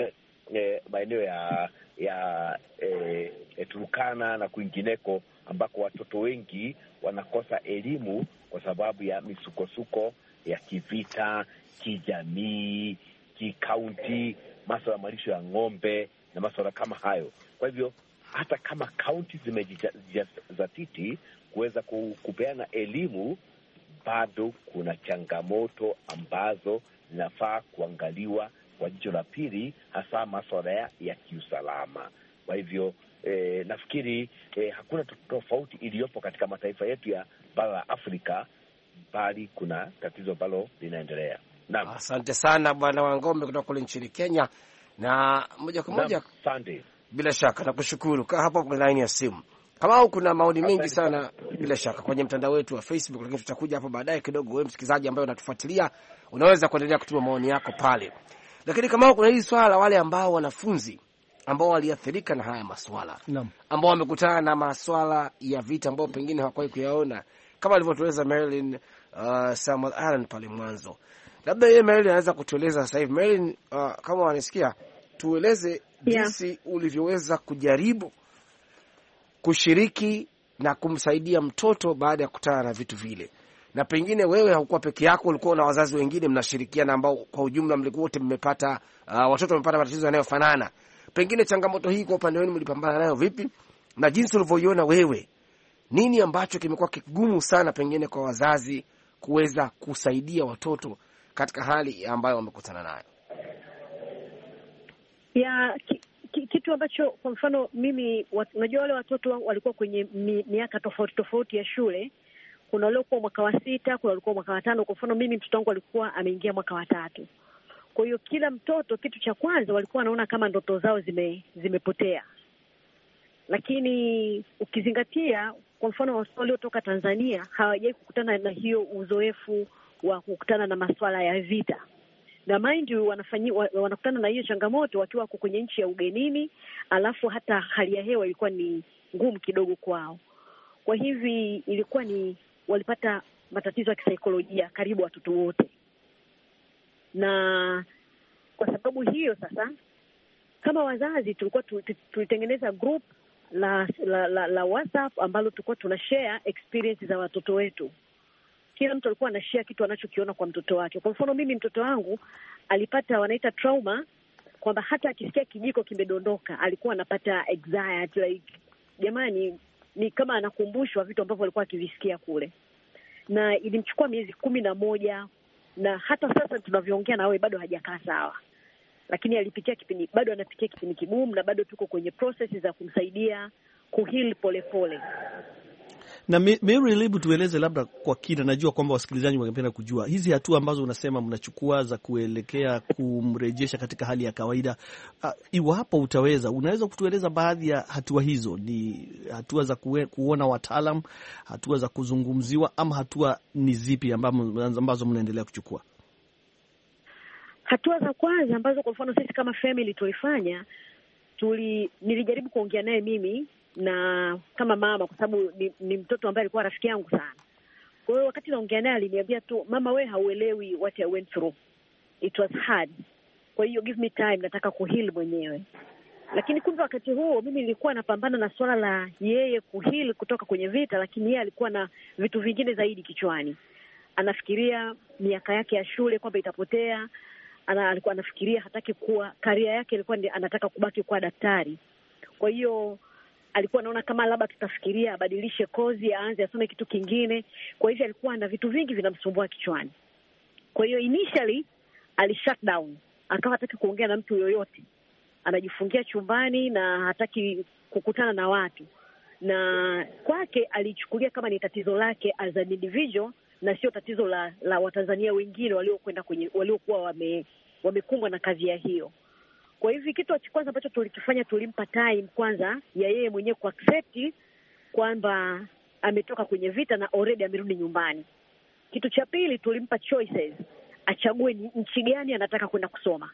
eh, maeneo ya ya eh, Turkana na kwingineko, ambako watoto wengi wanakosa elimu kwa sababu ya misukosuko ya kivita, kijamii, kikaunti, masuala ya malisho ya ng'ombe na masuala kama hayo. Kwa hivyo hata kama kaunti zimejizatiti kuweza kupeana elimu, bado kuna changamoto ambazo zinafaa kuangaliwa kwa jicho la pili, hasa masuala ya, ya kiusalama. Kwa hivyo eh, nafikiri eh, hakuna tofauti iliyopo katika mataifa yetu ya bara la Afrika, bali kuna tatizo ambalo linaendelea. Asante sana Bwana Wangombe kutoka kule nchini Kenya, na moja kwa moja asante. Bila shaka nakushukuru. Kaa hapo kwenye line ya simu. Kama kuna maoni mengi sana bila shaka kwenye mtandao wetu wa Facebook, lakini tutakuja hapo baadaye kidogo. Wewe msikilizaji ambaye unatufuatilia, unaweza kuendelea kutuma maoni yako pale. Lakini kama kuna hili swala wale ambao wanafunzi ambao waliathirika na haya maswala, ambao wamekutana na maswala ya vita ambao pengine hawakuwahi kuyaona, kama alivyotueleza Marilyn uh, Samuel Allen pale mwanzo. Labda yeye Marilyn anaweza kutueleza sasa hivi. Marilyn, uh, kama wanasikia, tueleze jinsi yeah, ulivyoweza kujaribu kushiriki na kumsaidia mtoto baada ya kukutana na vitu vile. Na pengine wewe haukuwa peke yako, ulikuwa na wazazi wengine mnashirikiana ambao kwa ujumla mlikuwa wote mmepata uh, watoto wamepata matatizo yanayofanana. Pengine changamoto hii kwa upande wenu mlipambana nayo vipi? Na jinsi ulivyoiona wewe, nini ambacho kimekuwa kigumu sana pengine kwa wazazi kuweza kusaidia watoto katika hali ambayo wamekutana nayo? Ya ki, ki, kitu ambacho kwa mfano mimi, unajua wale watoto walikuwa kwenye mi, miaka tofauti tofauti ya shule. Kuna waliokuwa mwaka wa sita, kuna walikuwa mwaka wa tano. Kwa mfano mimi mtoto wangu alikuwa ameingia mwaka wa tatu. Kwa hiyo kila mtoto, kitu cha kwanza walikuwa wanaona kama ndoto zao zime zimepotea. Lakini ukizingatia kwa mfano watoto waliotoka Tanzania hawajai kukutana na hiyo uzoefu wa kukutana na masuala ya vita. Na mind you wanafanyi wanakutana na hiyo changamoto wakiwa kwenye nchi ya ugenini, alafu hata hali ya hewa ilikuwa ni ngumu kidogo kwao. Kwa hivi ilikuwa ni walipata matatizo ya kisaikolojia karibu watoto wote. Na kwa sababu hiyo sasa kama wazazi tulikuwa tulitengeneza group la la, la la WhatsApp ambalo tulikuwa tunashare experience za watoto wetu. Kila mtu alikuwa anashare kitu anachokiona kwa mtoto wake. Kwa mfano mimi mtoto wangu alipata wanaita trauma, kwamba hata akisikia kijiko kimedondoka alikuwa anapata anxiety, like jamani ni kama anakumbushwa vitu ambavyo alikuwa akivisikia kule. Na ilimchukua miezi kumi na moja, na hata sasa tunavyoongea na wewe bado hajakaa sawa. Lakini alipitia kipindi, bado anapitia kipindi kigumu, na bado tuko kwenye process za kumsaidia kuheal pole pole. Na Mary, libu tueleze labda kwa kina, najua kwamba wasikilizaji wangependa kujua hizi hatua ambazo unasema mnachukua za kuelekea kumrejesha katika hali ya kawaida. Uh, iwapo utaweza, unaweza kutueleza baadhi ya hatua hizo? Ni hatua za kue, kuona wataalam, hatua za kuzungumziwa, ama hatua ni zipi ambazo mnaendelea kuchukua? Hatua za kwanza ambazo kwa mfano sisi kama family tulifanya, tuli nilijaribu kuongea naye mimi na kama mama, kwa sababu ni, ni mtoto ambaye alikuwa rafiki yangu sana. Kwa hiyo wakati naongea naye aliniambia tu, mama we hauelewi what I went through. It was hard. Kwa hiyo give me time, nataka kuheal mwenyewe. Lakini kumbe wakati huo mimi nilikuwa napambana na swala la yeye kuheal kutoka kwenye vita, lakini yeye alikuwa na vitu vingine zaidi kichwani. Anafikiria miaka yake ya shule kwamba itapotea. Ana, alikuwa anafikiria hataki kuwa, career yake ilikuwa anataka kubaki kuwa daktari. Kwa hiyo alikuwa anaona kama labda tutafikiria abadilishe kozi, aanze asome kitu kingine. Kwa hivyo alikuwa na vitu vingi vinamsumbua kichwani. Kwa hiyo initially ali shut down, akawa hataki kuongea na mtu yoyote. Anajifungia chumbani na hataki kukutana na watu. Na kwake alichukulia kama ni tatizo lake as an individual, na sio tatizo la, la Watanzania wengine waliokwenda kwenye waliokuwa wame wamekumbwa na kazi ya hiyo. Kwa hivyo kitu cha kwanza ambacho tulikifanya, tulimpa time kwanza ya yeye mwenyewe ku accept kwamba ametoka kwenye vita na already amerudi nyumbani. Kitu cha pili, tulimpa choices, achague nchi gani anataka kwenda kusoma.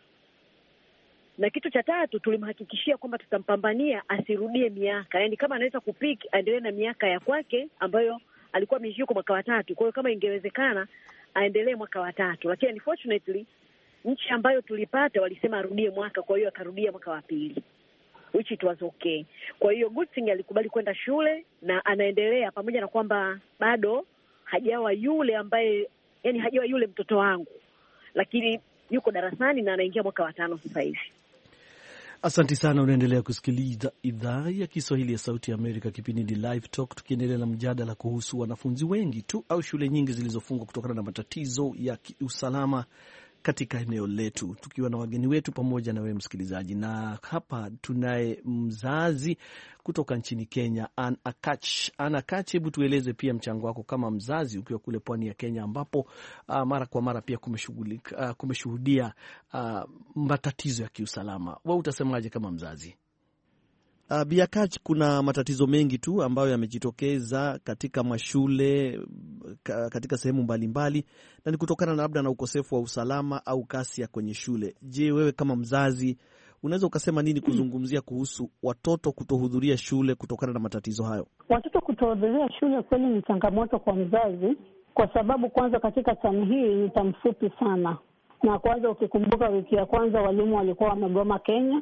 Na kitu cha tatu, tulimhakikishia kwamba tutampambania asirudie miaka. Yaani kama anaweza kupick aendelee na miaka ya kwake ambayo alikuwa ameshuka mwaka wa tatu. Kwa hiyo kama ingewezekana aendelee mwaka wa tatu. Lakini unfortunately nchi ambayo tulipata walisema arudie mwaka, kwa hiyo akarudia mwaka wa pili, which it was okay. Kwa hiyo good thing alikubali kwenda shule na anaendelea, pamoja na kwamba bado hajawa yule ambaye, yani hajawa yule mtoto wangu, lakini yuko darasani na anaingia mwaka wa tano sasa hivi. Asante sana. Unaendelea kusikiliza idhaa ya Kiswahili ya Sauti ya Amerika. Kipindi ni Live Talk, tukiendelea na mjadala kuhusu wanafunzi wengi tu au shule nyingi zilizofungwa kutokana na matatizo ya usalama katika eneo letu, tukiwa na wageni wetu pamoja na wewe msikilizaji. Na hapa tunaye mzazi kutoka nchini Kenya, Ann Akach. Ann Akach, hebu tueleze pia mchango wako kama mzazi ukiwa kule pwani ya Kenya, ambapo uh, mara kwa mara pia kumeshughulika uh, kumeshuhudia uh, matatizo ya kiusalama. Wewe utasemaje kama mzazi? Uh, Biakach, kuna matatizo mengi tu ambayo yamejitokeza katika mashule katika sehemu mbalimbali, na ni kutokana na labda na ukosefu wa usalama au kasi ya kwenye shule. Je, wewe kama mzazi unaweza ukasema nini kuzungumzia kuhusu watoto kutohudhuria shule kutokana na matatizo hayo? Watoto kutohudhuria shule kweli ni changamoto kwa mzazi, kwa sababu kwanza katika tani hii ni tamu fupi sana, na kwanza ukikumbuka wiki ya kwanza walimu walikuwa wamegoma Kenya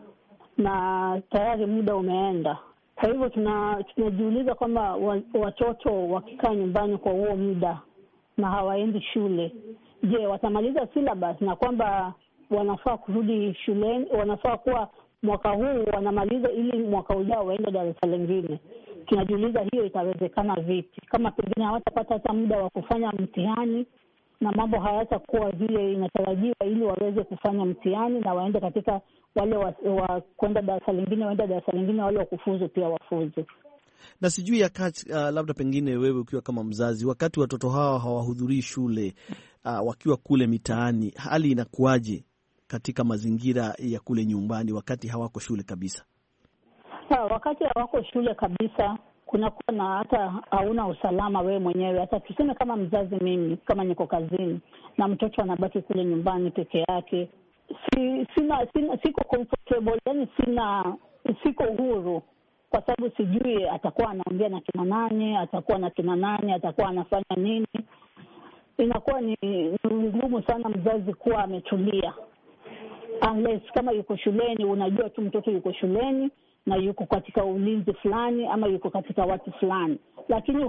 na tayari muda umeenda. Kwa hivyo tuna tunajiuliza kwamba watoto wakikaa nyumbani kwa huo muda na hawaendi shule, je, watamaliza syllabus? Na kwamba wanafaa kurudi shuleni, wanafaa kuwa mwaka huu wanamaliza ili mwaka ujao waende darasa lingine. Tunajiuliza hiyo itawezekana vipi kama pengine hawatapata hata muda wa kufanya mtihani na mambo hayatakuwa vile inatarajiwa ili waweze kufanya mtihani na waende katika wale wa, wa kwenda darasa lingine waende darasa lingine, wale wa kufuzu pia wafuzu. Na sijui ya kati, uh, labda pengine wewe ukiwa kama mzazi, wakati watoto hawa hawahudhurii shule uh, wakiwa kule mitaani, hali inakuwaje katika mazingira ya kule nyumbani wakati hawako shule kabisa? Ha, wakati hawako shule kabisa kunakuwa na hata hauna usalama wewe mwenyewe. Hata tuseme kama mzazi, mimi kama niko kazini na mtoto anabaki kule nyumbani peke yake, si, sina, sina siko comfortable, yani sina siko huru, kwa sababu sijui atakuwa anaongea na kina nani, atakuwa na kina nani, atakuwa anafanya nini. Inakuwa ni ngumu sana mzazi kuwa ametulia, unless kama yuko shuleni, unajua tu mtoto yuko shuleni na yuko katika ulinzi fulani ama yuko katika watu fulani. Lakini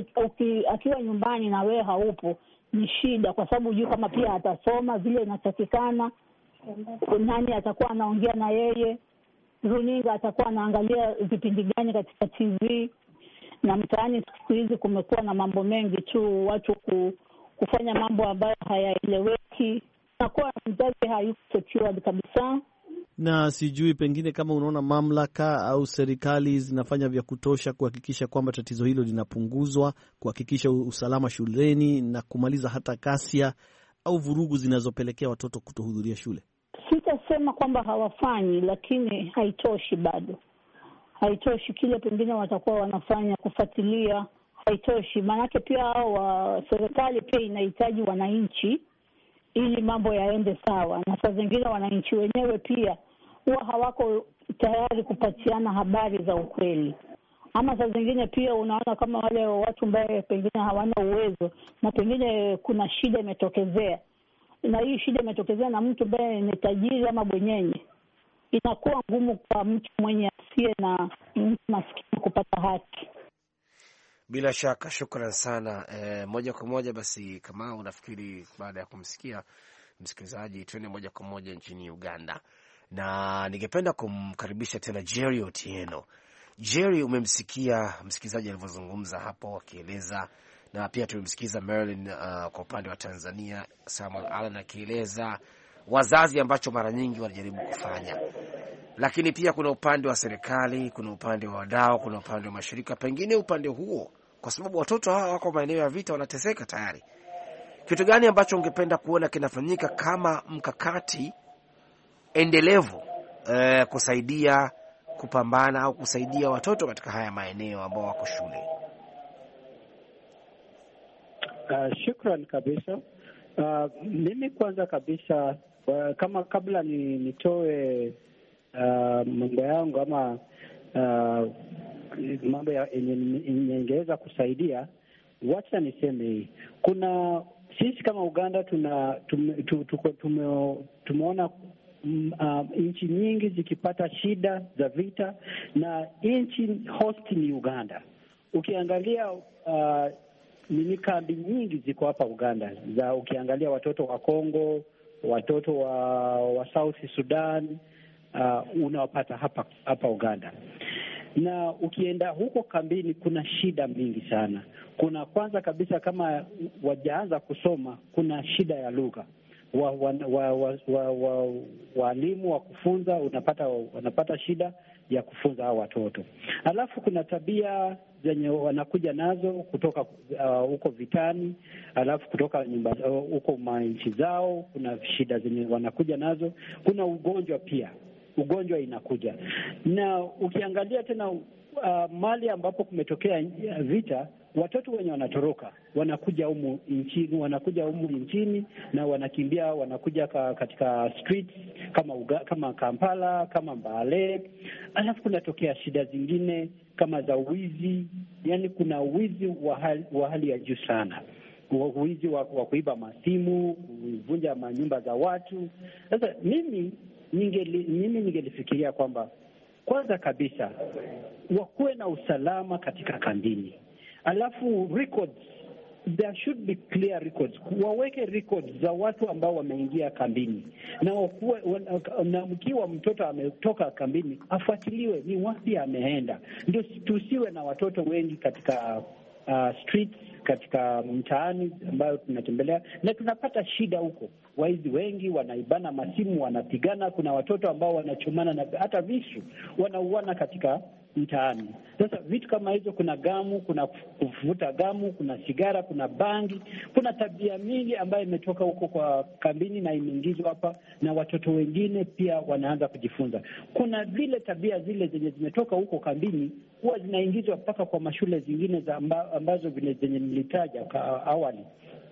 akiwa nyumbani na wewe haupo ni shida, kwa sababu hujui kama pia atasoma vile inatakikana, nani atakuwa anaongea na yeye, runinga atakuwa anaangalia vipindi gani katika T V. Na mtaani siku hizi kumekuwa na mambo mengi tu, watu kufanya mambo ambayo hayaeleweki. Nakuwa mzazi hayuko secured kabisa. Na sijui pengine kama unaona mamlaka au serikali zinafanya vya kutosha kuhakikisha kwamba tatizo hilo linapunguzwa, kuhakikisha usalama shuleni na kumaliza hata ghasia au vurugu zinazopelekea watoto kutohudhuria shule. Sitasema kwamba hawafanyi, lakini haitoshi bado. Haitoshi kile pengine watakuwa wanafanya kufuatilia, haitoshi. Maanake pia wa serikali pia inahitaji wananchi ili mambo yaende sawa, na saa zingine wananchi wenyewe pia huwa hawako tayari kupatiana habari za ukweli. Ama saa zingine pia unaona kama wale watu ambao pengine hawana uwezo na pengine kuna shida imetokezea, na hii shida imetokezea na mtu ambaye ni tajiri ama bwenyenye, inakuwa ngumu kwa mtu mwenye asiye na mtu maskini kupata haki. Bila shaka, shukran sana. E, moja kwa moja basi, kama unafikiri baada ya kumsikia msikilizaji, tuende moja kwa moja nchini Uganda, na ningependa kumkaribisha tena Jerry Otieno. Jerry, umemsikia msikilizaji alivyozungumza hapo akieleza, na pia tumemsikiza Marilyn uh, kwa upande wa Tanzania, Samuel Allen akieleza wazazi ambacho mara nyingi wanajaribu kufanya, lakini pia kuna upande wa serikali, kuna upande wa wadau, kuna upande wa mashirika. Pengine upande huo, kwa sababu watoto hawa wako maeneo ya vita, wanateseka tayari, kitu gani ambacho ungependa kuona kinafanyika kama mkakati endelevu eh, kusaidia kupambana au kusaidia watoto katika haya maeneo ambao wako shule? Uh, shukran kabisa. Uh, mimi kwanza kabisa uh, kama kabla ni, nitoe uh, mambo yangu ama uh, mambo yenye ningeweza kusaidia, wacha niseme hii. Kuna sisi kama Uganda tuna tume, tume, tumeona um, nchi nyingi zikipata shida za vita, na nchi host ni Uganda. Ukiangalia uh, nini kambi nyingi ziko hapa Uganda, za ukiangalia watoto wa Kongo, watoto wa, wa South Sudan uh, unawapata hapa hapa Uganda. Na ukienda huko kambini kuna shida mingi sana. Kuna kwanza kabisa, kama wajaanza kusoma, kuna shida ya lugha. wa walimu wa, wa, wa, wa, wa, wa kufunza, unapata wanapata shida ya kufunza hao watoto. Alafu kuna tabia zenye wanakuja nazo kutoka huko uh, vitani, alafu kutoka nyumba huko uh, manchi zao, kuna shida zenye wanakuja nazo. Kuna ugonjwa pia, ugonjwa inakuja. Na ukiangalia tena uh, mali ambapo kumetokea vita, watoto wenye wanatoroka wanakuja humu nchini, wanakuja humu nchini na wanakimbia, wanakuja ka, katika streets kama Uga, kama Kampala, kama Mbale. Alafu kunatokea shida zingine kama za wizi, yani kuna wizi wa hali, wa hali ya juu sana. Wizi wa, wa kuiba masimu, kuvunja manyumba za watu. Sasa mimi ningeli, mimi ningelifikiria kwamba kwanza kabisa wakuwe na usalama katika kambini. Alafu records, there should be clear records. Waweke records za watu ambao wameingia kambini, na wakuwe, na mkiwa mtoto ametoka kambini afuatiliwe ni wapi ameenda. Ndio tusiwe na watoto wengi katika uh, streets, katika mtaani ambayo tunatembelea, na tunapata shida huko. Waizi wengi wanaibana masimu, wanapigana. Kuna watoto ambao wanachomana na hata visu, wanauana katika mtaani. Sasa vitu kama hizo, kuna gamu, kuna kuvuta gamu, kuna sigara, kuna bangi, kuna tabia mingi ambayo imetoka huko kwa kambini na imeingizwa hapa, na watoto wengine pia wanaanza kujifunza. Kuna vile tabia zile zenye zimetoka huko kambini huwa zinaingizwa mpaka kwa mashule zingine za amba, ambazo vile zenye nilitaja awali.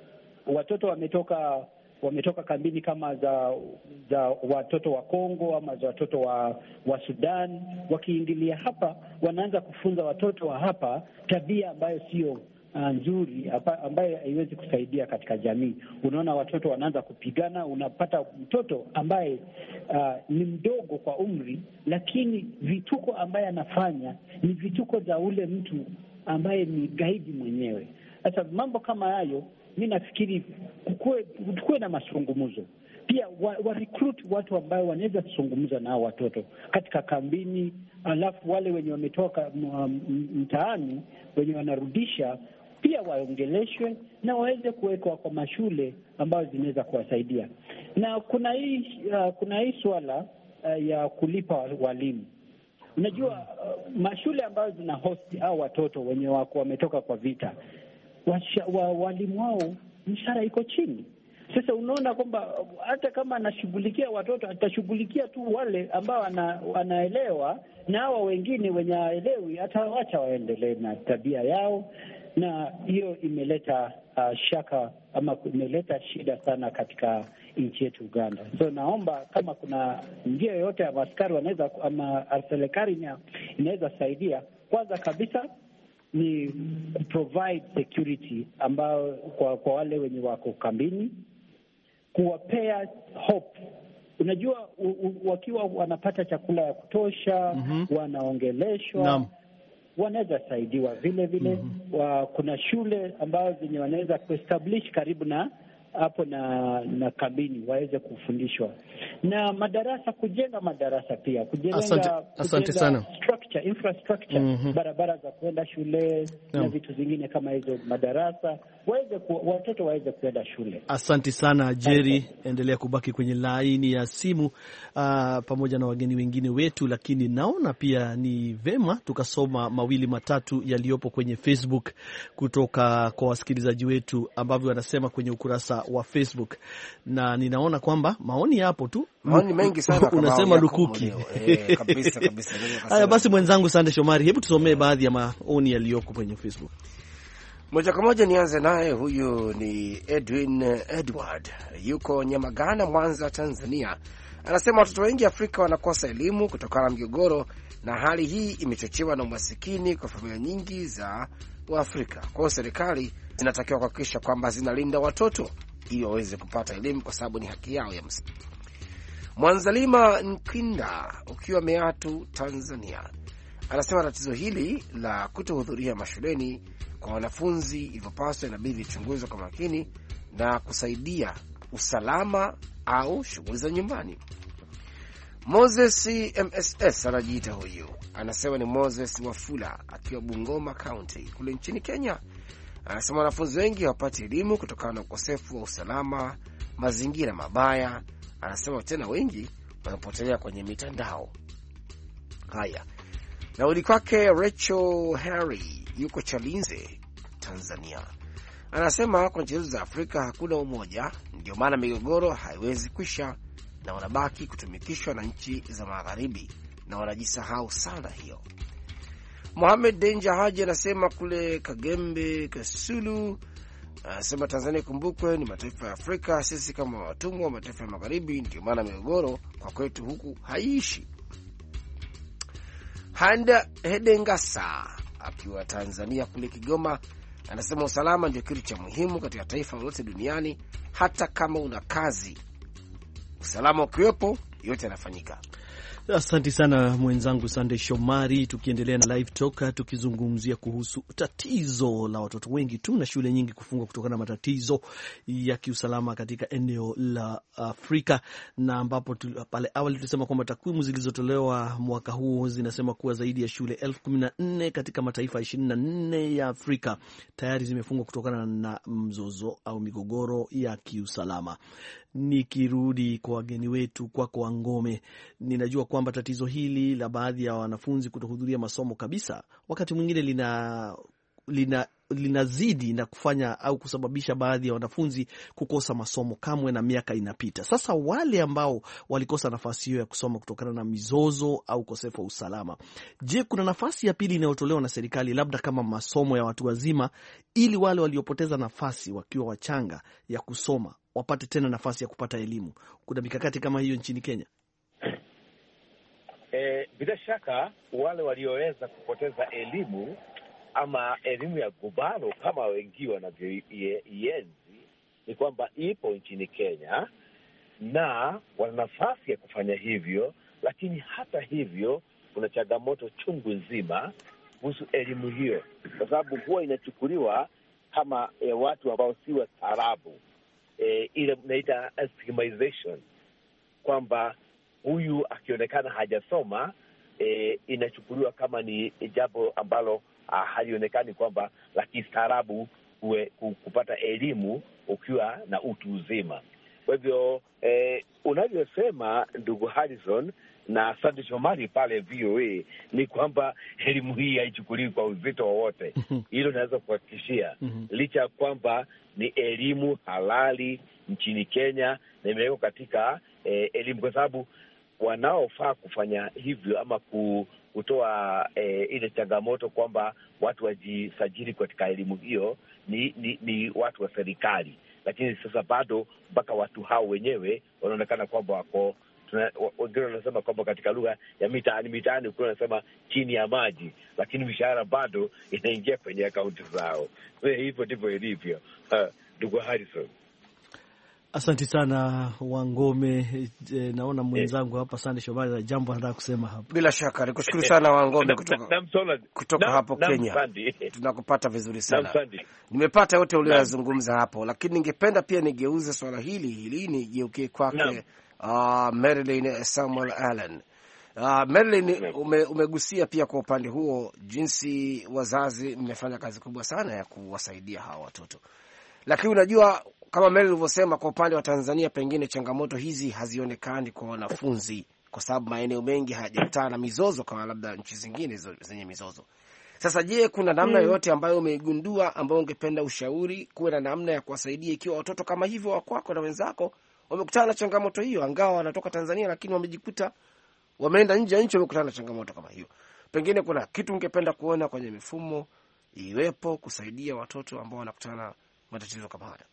Watoto wametoka wametoka kambini kama za za watoto wa Kongo ama za watoto wa wa Sudan, wakiingilia hapa wanaanza kufunza watoto wa hapa tabia ambayo sio uh, nzuri, ambayo haiwezi kusaidia katika jamii. Unaona watoto wanaanza kupigana, unapata mtoto ambaye uh, ni mdogo kwa umri, lakini vituko ambaye anafanya ni vituko za ule mtu ambaye ni gaidi mwenyewe. Sasa mambo kama hayo, mimi nafikiri kuwe na masungumuzo. Pia wa, wa recruit watu ambao wanaweza kusungumza na hao watoto katika kambini. Alafu wale wenye wametoka mtaani wenye wanarudisha pia waongeleshwe na waweze kuwekwa kwa mashule ambayo zinaweza kuwasaidia. Na kuna hii uh, kuna hii swala uh, ya kulipa walimu. Unajua uh, mashule ambayo zina host au watoto wenye wako wametoka kwa vita, Washa, wa, walimu wao mshahara iko chini. Sasa unaona kwamba hata kama anashughulikia watoto, atashughulikia tu wale ambao anaelewa, na hawa wengine wenye haelewi atawacha waendelee na tabia yao, na hiyo imeleta uh, shaka ama imeleta shida sana katika nchi yetu Uganda. So naomba kama kuna njia yoyote ya askari wanaweza ama serikali inaweza saidia, kwanza kabisa ni provide security ambao kwa, kwa wale wenye wako kambini, kuwapea hope. Unajua u, u, wakiwa wanapata chakula ya kutosha, mm-hmm. wanaongeleshwa, Naam. wanaweza saidiwa vile vile. Mm-hmm. wa, kuna shule ambazo zenye wanaweza kuestablish karibu na hapo na na kambini waweze kufundishwa, na madarasa, kujenga madarasa pia, kujenga, asante, asante sana. structure, infrastructure, mm-hmm. barabara za kwenda shule, no. na vitu zingine kama hizo, madarasa waweze ku, watoto waweze kwenda shule. Asante sana Jerry, endelea kubaki kwenye laini ya simu uh, pamoja na wageni wengine wetu, lakini naona pia ni vema tukasoma mawili matatu yaliyopo kwenye Facebook kutoka kwa wasikilizaji wetu ambavyo wanasema kwenye ukurasa wa Facebook, na ninaona kwamba maoni yapo tu, maoni mengi sana kama unasema lukuki eh, kabisa kabisa. Haya basi, mwenzangu Sande Shomari, hebu tusomee baadhi ya maoni yaliyoko kwenye Facebook. Moja kwa moja nianze naye, huyu ni Edwin Edward, yuko Nyamagana, Mwanza, Tanzania. Anasema watoto wengi Afrika wanakosa elimu kutokana na migogoro, na hali hii imechochewa na umasikini kwa familia nyingi za Waafrika. Kwa hiyo serikali zinatakiwa kuhakikisha kwamba zinalinda watoto ili waweze kupata elimu, kwa sababu ni haki yao ya msingi. Mwanzalima Nkinda, ukiwa Meatu, Tanzania, anasema tatizo hili la kutohudhuria mashuleni kwa wanafunzi ilivyopaswa inabidi lichunguzwe kwa makini na kusaidia usalama au shughuli za nyumbani. Moses M S S anajiita huyu, anasema ni Moses Wafula akiwa Bungoma County kule nchini Kenya. Anasema wanafunzi wengi hawapati elimu kutokana na ukosefu wa usalama mazingira mabaya. Anasema tena wengi wanapotelea kwenye mitandao. Haya, nauli kwake Rachel Harry yuko Chalinze, Tanzania. Anasema kwa nchi za Afrika hakuna umoja, ndio maana migogoro haiwezi kwisha na wanabaki kutumikishwa na nchi za magharibi na wanajisahau sana hiyo. Mohamed Denja Haji anasema kule Kagembe Kasulu, anasema Tanzania kumbukwe ni mataifa ya Afrika, sisi kama watumwa wa mataifa ya magharibi, ndio maana migogoro kwa kwetu huku haiishi. Handa Hedengasa akiwa Tanzania kule Kigoma anasema usalama ndio kitu cha muhimu katika taifa lolote duniani, hata kama una kazi, usalama ukiwepo yote yanafanyika. Asante sana mwenzangu Sunday Shomari. Tukiendelea na live talk, tukizungumzia kuhusu tatizo la watoto wengi tu na shule nyingi kufungwa kutokana na matatizo ya kiusalama katika eneo la Afrika, na ambapo pale awali tulisema kwamba takwimu zilizotolewa mwaka huu zinasema kuwa zaidi ya shule elfu kumi na nne katika mataifa ishirini na nne ya Afrika tayari zimefungwa kutokana na mzozo au migogoro ya kiusalama. Nikirudi kwa wageni wetu kwako kwa Ngome, ninajua kwamba tatizo hili la baadhi ya wanafunzi kutohudhuria masomo kabisa wakati mwingine lina lina linazidi na kufanya au kusababisha baadhi ya wanafunzi kukosa masomo kamwe na miaka inapita. Sasa wale ambao walikosa nafasi hiyo ya kusoma kutokana na mizozo au ukosefu wa usalama, je, kuna nafasi ya pili inayotolewa na serikali labda kama masomo ya watu wazima, ili wale waliopoteza nafasi wakiwa wachanga ya kusoma wapate tena nafasi ya kupata elimu? Kuna mikakati kama hiyo nchini Kenya? E, bila shaka wale walioweza kupoteza elimu ama elimu ya gubaro kama wengi wanavyoienzi ni kwamba ipo nchini Kenya na wana nafasi ya kufanya hivyo, lakini hata hivyo kuna changamoto chungu nzima kuhusu elimu hiyo, kwa sababu huwa inachukuliwa kama e, watu ambao si wastaarabu. E, ile inaita stigmatization, kwamba huyu akionekana hajasoma e, inachukuliwa kama ni jambo ambalo ah, halionekani kwamba la kistaarabu kupata elimu ukiwa na utu uzima. Kwa hivyo e, unavyosema ndugu Harrison na Sandy Shomari pale V O A ni kwamba elimu hii haichukuliwi kwa uzito wowote. Hilo naweza kuhakikishia, licha ya kwamba ni elimu halali nchini Kenya na imewekwa katika eh, elimu, kwa sababu wanaofaa kufanya hivyo ama kutoa eh, ile changamoto kwamba watu wajisajili katika elimu hiyo ni, ni, ni watu wa serikali. Lakini sasa bado mpaka watu hao wenyewe wanaonekana kwamba wako, wengine wanasema kwamba katika lugha ya mitaani mitaani ukiwa wanasema chini ya maji, lakini mishahara bado inaingia kwenye akaunti zao. Hivyo ndivyo ilivyo. Ndugu uh, Harrison. Asante sana Wangome. E, naona mwenzangu hapa Sande Shomari na jambo anataka kusema hapa. Bila shaka nikushukuru sana Wangome kutoka, kutoka na, hapo na, Kenya. Na, tunakupata vizuri sana. Nimepata yote uliyozungumza hapo, lakini ningependa pia nigeuze swala hili hili nigeukie kwake uh, Marilyn Samuel Allen. Uh, Marilyn, ume, umegusia pia kwa upande huo jinsi wazazi mmefanya kazi kubwa sana ya kuwasaidia hawa watoto. Lakini unajua kama Mary ulivyosema, kwa upande wa Tanzania pengine changamoto hizi hazionekani kwa wanafunzi kwa sababu maeneo mengi hayajakutana na mizozo kama labda nchi zingine zenye mizozo. Sasa je, kuna namna mm. yoyote ambayo umeigundua ambayo ungependa ushauri kuwe na namna ya kuwasaidia ikiwa watoto kama hivyo wakwako na wenzako wamekutana na changamoto hiyo, angawa wanatoka Tanzania lakini wamejikuta wameenda nje ya nchi wamekutana na changamoto kama hiyo? Pengine kuna kitu ungependa kuona kwenye mifumo iwepo kusaidia watoto ambao wanakutana na matatizo kama haya?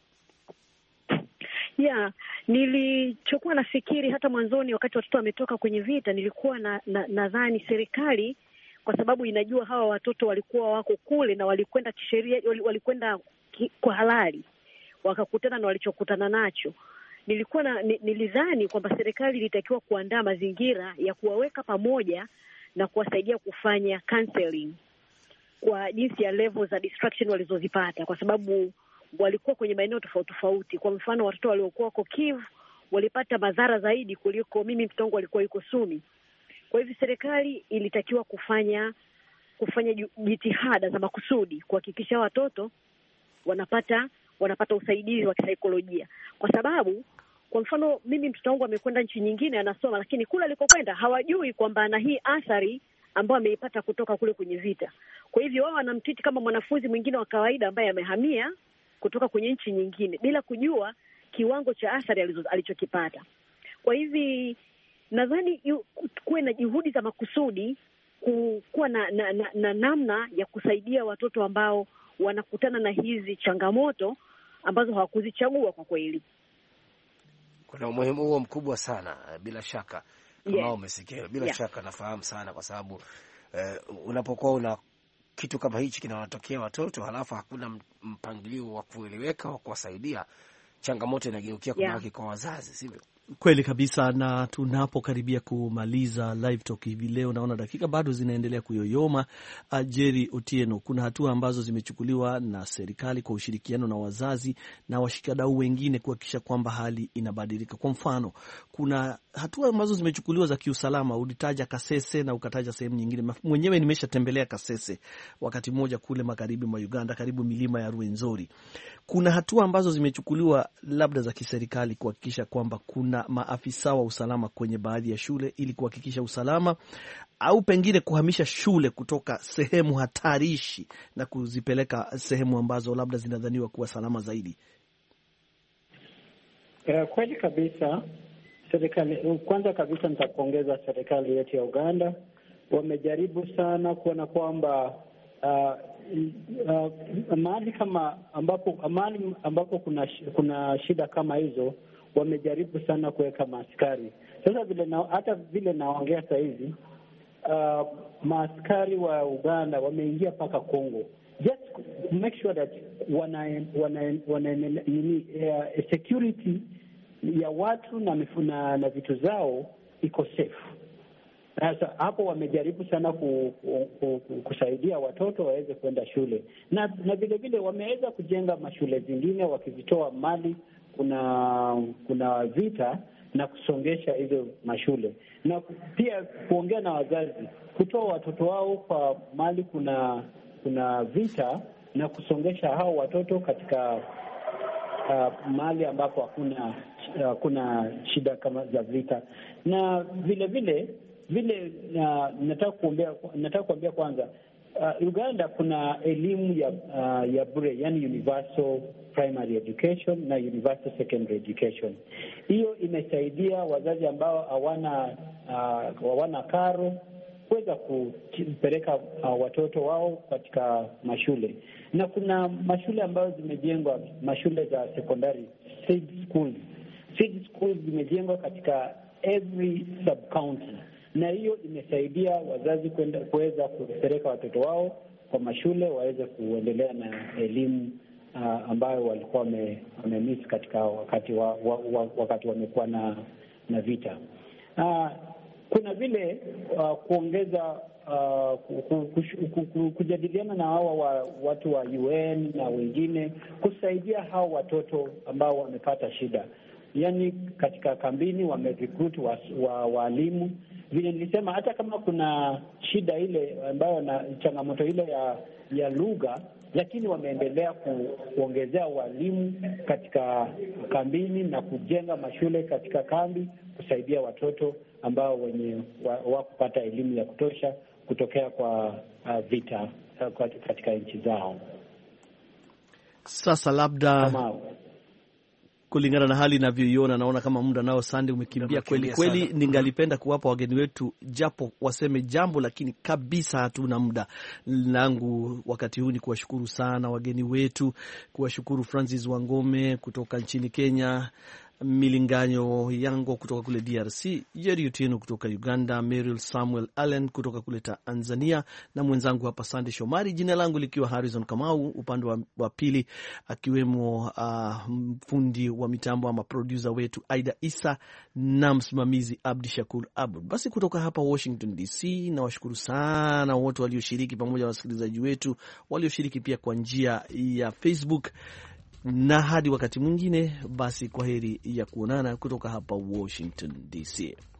Yeah, nilichokuwa nafikiri hata mwanzoni wakati watoto wametoka kwenye vita, nilikuwa na nadhani na serikali kwa sababu inajua hawa watoto walikuwa wako kule na walikwenda kisheria, walikwenda kwa halali, wakakutana na walichokutana nacho. Nilikuwa na, nilidhani kwamba serikali ilitakiwa kuandaa mazingira ya kuwaweka pamoja na kuwasaidia kufanya counseling kwa jinsi ya level za distraction walizozipata, kwa sababu walikuwa kwenye maeneo tofauti tofauti. Kwa mfano watoto waliokuwa wako Kivu walipata madhara zaidi kuliko mimi, mtoto wangu alikuwa yuko Sumi. Kwa hivyo serikali ilitakiwa kufanya kufanya jitihada za makusudi kuhakikisha watoto wanapata wanapata usaidizi wa kisaikolojia, kwa sababu kwa mfano mimi mtoto wangu amekwenda nchi nyingine anasoma, lakini kule alikokwenda hawajui kwamba ana hii athari ambayo ameipata kutoka kule kwenye vita. Kwa hivyo wao wanamtiti kama mwanafunzi mwingine wa kawaida ambaye amehamia kutoka kwenye nchi nyingine bila kujua kiwango cha athari alichokipata. Kwa hivi nadhani kuwe na juhudi za makusudi kuwa na, na, na, na namna ya kusaidia watoto ambao wanakutana na hizi changamoto ambazo hawakuzichagua kwa kweli. Kuna umuhimu huo mkubwa sana bila shaka. Kama yeah. umesikia bila yeah. shaka nafahamu sana kwa sababu uh, unapokuwa una kitu kama hichi kinawatokea watoto halafu hakuna mpangilio wa kueleweka wa kuwasaidia, changamoto inageukia kubaki yeah. kwa wazazi, sivyo? Kweli kabisa. Na tunapokaribia kumaliza live talk hivi leo, naona dakika bado zinaendelea kuyoyoma. Jerry Otieno, kuna hatua ambazo zimechukuliwa na serikali kwa ushirikiano na wazazi na washikadau wengine kuhakikisha kwamba hali inabadilika. Kwa mfano, kuna hatua ambazo zimechukuliwa za kiusalama. Ulitaja Kasese na ukataja sehemu nyingine. Mwenyewe nimeshatembelea Kasese wakati mmoja kule magharibi mwa Uganda, karibu milima ya Rwenzori. Kuna hatua ambazo zimechukuliwa labda za kiserikali kuhakikisha kwamba kuna maafisa wa usalama kwenye baadhi ya shule ili kuhakikisha usalama, au pengine kuhamisha shule kutoka sehemu hatarishi na kuzipeleka sehemu ambazo labda zinadhaniwa kuwa salama zaidi? Uh, kweli kabisa. Serikali, kwanza kabisa nitakupongeza serikali yetu ya Uganda. Wamejaribu sana kuona kwamba uh, uh, mahali kama ambapo mahali ambapo kuna kuna shida kama hizo, wamejaribu sana kuweka maaskari. Sasa vile na, hata vile naongea sasa hivi uh, maaskari wa Uganda wameingia paka Kongo just to make sure that wana wana, wana nini uh, security ya watu na mifuna na vitu zao iko safe. Sasa hapo wamejaribu sana ku, ku, ku, kusaidia watoto waweze kwenda shule, na na vile vile wameweza kujenga mashule zingine wakizitoa mali kuna kuna vita na kusongesha hizo mashule, na pia kuongea na wazazi kutoa watoto wao kwa mali kuna kuna vita na kusongesha hao watoto katika uh, mali ambapo hakuna uh, kuna shida kama za vita. Na vile vile vile uh, nataka kuambia nataka kuambia kwanza uh, Uganda kuna elimu ya uh, ya bure, yani universal primary education na universal secondary education. Hiyo imesaidia wazazi ambao hawana uh, hawana karo kuweza kupeleka uh, watoto wao katika mashule, na kuna mashule ambayo zimejengwa, mashule za secondary seed schools. Seed schools zimejengwa katika every sub county, na hiyo imesaidia wazazi kwenda kuweza kupeleka watoto wao kwa mashule waweze kuendelea na elimu uh, ambayo walikuwa wamemiss katika wakati wa, wa, wa, wakati wamekuwa na na vita. Uh, kuna vile uh, kuongeza uh, kujadiliana na hawa wa, watu wa U N na wengine kusaidia hao watoto ambao wamepata shida. Yaani katika kambini wamerecruit walimu wa, vile nilisema, hata kama kuna shida ile ambayo na changamoto ile ya ya lugha, lakini wameendelea kuongezea walimu katika kambini na kujenga mashule katika kambi kusaidia watoto ambao wenye wakupata elimu ya kutosha kutokea kwa uh, vita uh, katika nchi zao. Sasa labda kama kulingana na hali ninavyoiona, naona kama muda nao Sande umekimbia kweli kweli. Ningalipenda kuwapa wageni wetu japo waseme jambo, lakini kabisa hatuna muda. Langu wakati huu ni kuwashukuru sana wageni wetu, kuwashukuru Francis Wangome kutoka nchini Kenya, Milinganyo Yango kutoka kule D R C, Jerry Otieno kutoka Uganda, Meryl Samuel Allen kutoka kule Tanzania, na mwenzangu hapa Sande Shomari, jina langu likiwa Harrison Kamau, upande wa, wa pili akiwemo mfundi uh, wa mitambo ama producer wetu Aida Isa na msimamizi Abdi Shakur Abud. Basi kutoka hapa Washington D C na washukuru sana wote walioshiriki pamoja na wasikilizaji wetu walioshiriki pia kwa njia ya Facebook. Na hadi wakati mwingine, basi kwa heri ya kuonana kutoka hapa Washington D C.